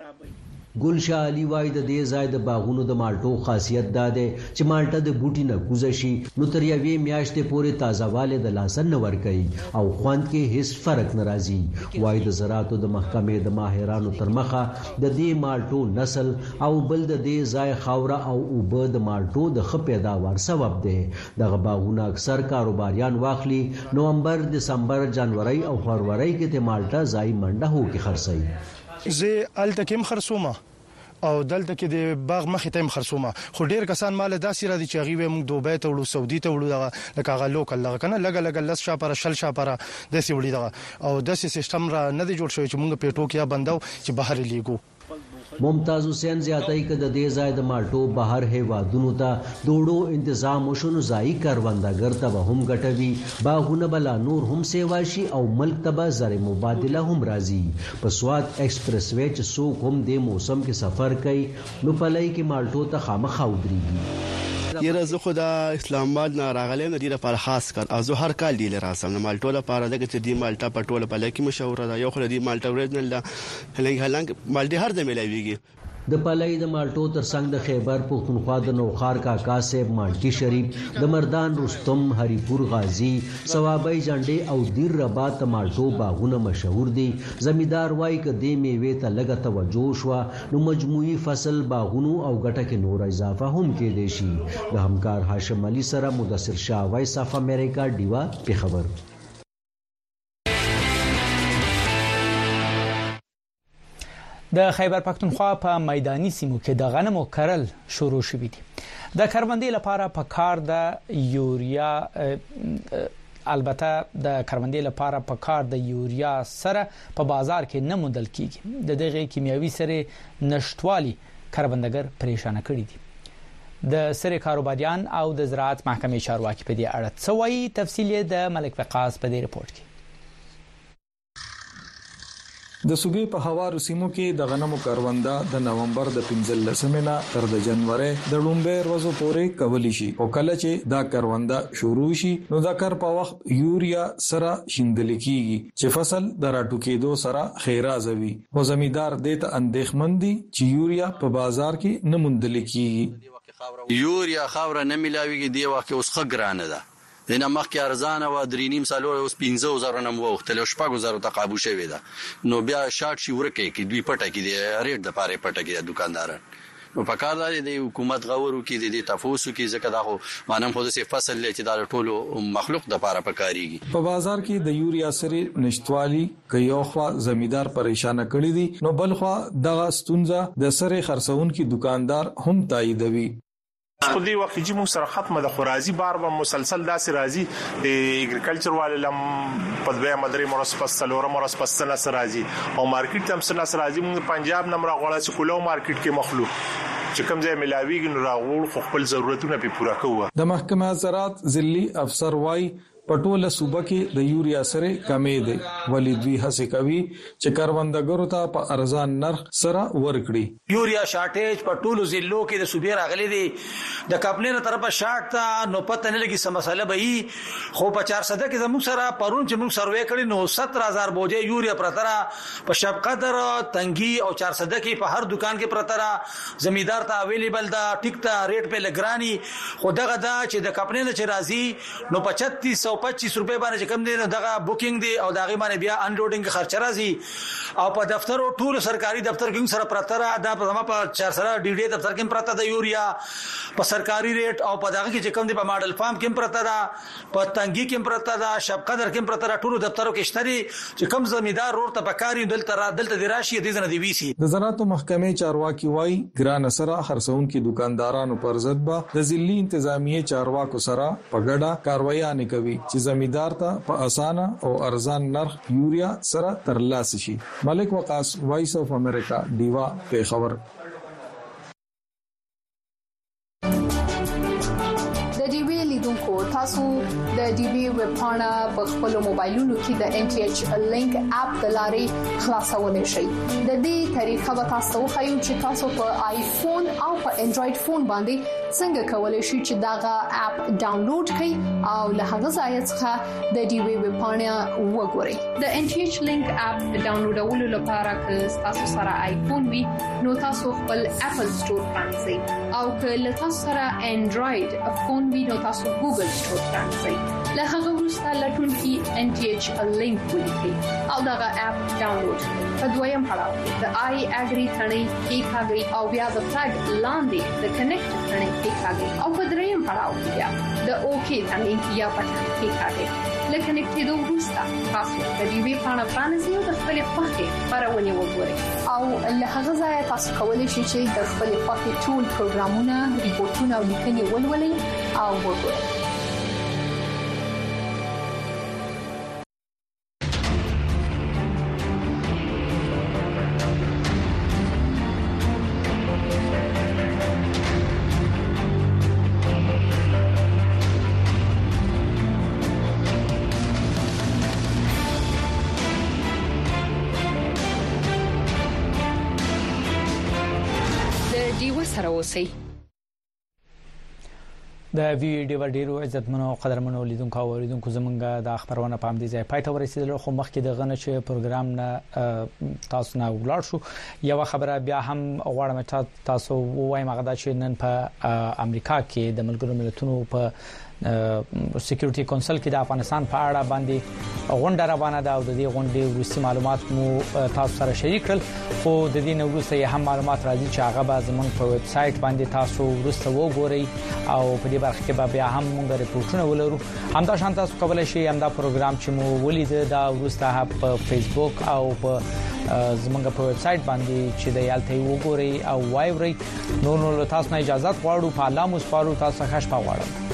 [SPEAKER 6] ګلشاه علي وای د دې ځای د باغونو د مالټو خاصیت دا ده چې مالټه د بوټي نه کوزه شي نو تر یوې میاشتې پورې تازهواله د لاسن نه ور کوي او خوند کې هیڅ فرق نه راځي وای د زراعتو د محکمې د ماهرانو تر مخه د دې مالټو نسل او بل د دې ځای خاوره او اوبه د مالټو د ښه پیداوار سبب ده دغه باغونه اکثر کاروباریان واخلي نومبر دسمبر جنوري او فروری کې د مالټا ځای منډه هو کې خرڅي
[SPEAKER 20] زه التکم خرصومه او دلته کې د باغ مخې ته خرصومه خو ډیر کسان مال داسې را دي چې غوي موږ دوبه ته وړو سعودي ته وړو لکه هغه لوکل لغه کنه لګ لس شاپره شل شاپره داسې وړي دغه او داسې سیستم را نه دی جوړ شوی چې موږ پیټو کې بندو چې بهر لیګو
[SPEAKER 6] ممتاز حسین زیاتای ک د دې ځای د مالټو بهر هیوادونو ته دوړو تنظیم وشونو ځای کاروندګر ته هم ګټوي باغونه بلا نور هم سیوا شي او ملک ته به زر مبادله هم راځي په سواد ایکسپریس وے چې څوک هم د موسم کې سفر کوي نو پلي کې مالټو ته خامخا ودرېږي
[SPEAKER 23] یره زه خو د اسلام آباد نه راغلم د دې لپاره خاص کار او زه هر کال دی راځم نو مالټو لپاره دغه چې دی مالټا په ټوله په لکه مشهور ده یو خو د مالټا اوریجنل ده هلنګ مالټي هر د ملایويږي
[SPEAKER 6] د پلای د مالټو ترڅنګ د خیبر پختونخوا د نوخار کاکا صاحب مالټي شریف د مردان رستم هریپور غازی ثوابای جانډي او دیر رباط د مالټو باغونه مشهور دي زمیدار وای ک د میوه ته لګه توجه شو نو مجموعي فصل باغونو او ګټه کې نور اضافه هم کې دي شي د همکار هاشم علي سره مدثر شاه وای صف امریکا دیوا په خبر
[SPEAKER 1] د خیبر پختونخوا په میداني سیمو کې د غنمو کرل شروع شوې دي. د کروندې لپاره په کار د یوریا البته د کروندې لپاره په کار د یوریا سره په بازار کې نه موندل کیږي. د دغه کیمیاوي سره نشټوالي کروندګر پریشان کړي دي. د سره کاروباریان او د زراعت محکمې چارواکي په دې اړه څه وایي تفصیل د ملک وقاص په دې رپورت کې.
[SPEAKER 5] د صوبې په هوارو سیمو کې د غنمو کارونده د نومبر د 15 نه تر د جنوري د لومبه ورځو پورې کولی شي او کله چې دا کارونده شروع شي نو دا کار په وخت یوریا سره شیندل کیږي چې فصل د راټوکېدو سره خیرازوي او زمیندار د ته اندېښمن دي چې یوریا په بازار کې نه موندل کیږي.
[SPEAKER 8] یوریا خاور نه ملاويږي دی وخت اوس خګرانه ده دنه مخکې ارزانه و 3.5 سالو اوس 15000 نه وختل شپږو زرو تقابو شوی ده نو بیا شارټ شي ورکه کې دوی پټه کې دی ریټ د پاره پټه کې دکانداران نو په کار دی د حکومت غوړو کې د تفوسو کې ځکه دا خو مانم خو د فصل چې د ټولو مخلوق د پاره پکاريږي.
[SPEAKER 5] په بازار کې د یوریا سره نشټوالي کيو خوا زمیندار پریشان کړي دي نو بل خوا دغه ستونزه د سره خرڅون کې دکاندار هم تاییدوي.
[SPEAKER 11] خو دې وخت چې موږ سره ختمه د خرازي بار به مسلسل داسې راځي د اګریکلچر والے لم په دوه مدري مرسپس سلوره مرسپس سره راځي او مارکیټ هم سره راځي موږ پنجاب نمبر غواړو چې کولو مارکیټ کې مخلوق چې کوم ځای ملاويږي نو راغور خپل ضرورتونه په پوره کوه.
[SPEAKER 5] د محکمه زراعت ضلعي افسر وای پټوله صوبه کې د یوریا سره کمې دي ولې دوی هڅه کوي چې کاروندګرو ته په ارزان نرخ سره ورکړي.
[SPEAKER 24] یوریا شارټیج په ټولو ضلعو کې د صوبې راغلي دي د کپلینو طرفه شارټ ته نو پته نه لګي سم مسله به وي خو په 400 کې زموږ سره پرون چې موږ سروې کړی نو 17000 بوجه یوریا پرتره په شب قدر تنګي او 400 کې په هر دکان کې پرتره زمیندار ته اویلیبل دا ټیک ته ریټ په لګرانی خو دغه دا چې د کپلینو چې راځي نو 3525 روپے باندې کم دي دغه بوکینګ دي او دغه باندې بیا انلوډینګ خرچ راځي او په دفتر او ټول سرکاري دفتر کې سره پرتره دا په 400 ډي ډي دفتر کې پرته د یوریا په سرکاري ریټ او په دغه کې کم دي په ماډل فارم کې پرته دا په تنګي کې پرته دا شب قدر کې پرته ټول دفترو کې شتري چې کم زمیندار ورته پکاري دلته دی راشي د ځنه دی ویسي.
[SPEAKER 5] د زراعت محکمې چارواکي وای ګران سره خرڅون کې دکاندارانو پر ضد به د ضلعي انتظامیه چارواکو سره په ګډه کاروایی نه کوي چې زمیندار ته په اسانه او ارزان نرخ یوریا سره ترلاسه شي. ملک وقاص وایس اف امریکا دیوا پیښور.
[SPEAKER 4] تاسو د ډي بي ویب پاڼه په خپل موبایلونو کې د ان ټي ایچ لینک اپ د لارې خلاصولای شئ. د دې طریقه به تاسو خو چې تاسو په آیفون او په انډراید فون باندې څنګه کولای شئ چې داغه اپ ډاونلوډ کړئ او له هغه ځای څخه د ډي بي ویب پاڼه وګورئ. د ان ټي ایچ لینک اپ ډاونلوډولو لپاره که تاسو سره آیفون وي نو تاسو خپل اپل سٹور پرانځئ او که تاسو سره انډراید فون وي نو تاسو ګوګل سٹور پرانځئ. له هغه وروسته لټون کې ان ټي ایچ لینک ولیکئ او دا اپ ډاونلوډ کړئ. په دویم پړاو کې د آی اګری ثنې کې کاږي او بیا د فلګ لاندې د کنیکټ ثنې کې کاږي او په دریم پړاو کې بیا د اوکی ثنې یا پټ کې کاږي. لکه نکټېدو وروسته تاسو د دې وی پاڼه باندې یو د خپل خوښه پرونی وګورئ او له هغه ځای تاسو کولی شئ چې د خپل خوښه ټول پروګرامونه ریپورتونه او لیکنې ولولئ او وګورئ.
[SPEAKER 1] د وی ډیو ډیرو عزتمنو قدرمنو لیدونکو او اوریدونکو زمونږ د خبرونه پام دي ځای پای ته ورسېدل خو مخکې د غنه چې پروګرام نه تاسو نه ولاړ شو یو خبره بیا هم غواړم تاسو وایم هغه چې نن په امریکا کې د ملګرو ملتونو په سکیورټي کونسل کې د افغانستان په اړه باندې غونډه روانه ده او د دې غونډې وروستي معلومات مو تاسو سره شریک کړل خو د دې وروسته هم معلومات راځي چې هغه به زموږ په ویب سټ باندې تاسو وروسته وګورئ او په دې برخه کې به بیا هم موږ ریپورتونه ولرو همدا شان تاسو کولی شئ همدا پروګرام چې مو ولید دا وروسته په فیسبوک او په زموږ په ویب سټ باندې چې د یالتې وګورئ او وایورئ نو تاسو نه اجازه غواړو په الله مو سپارو تاسو ښه شپه غواړم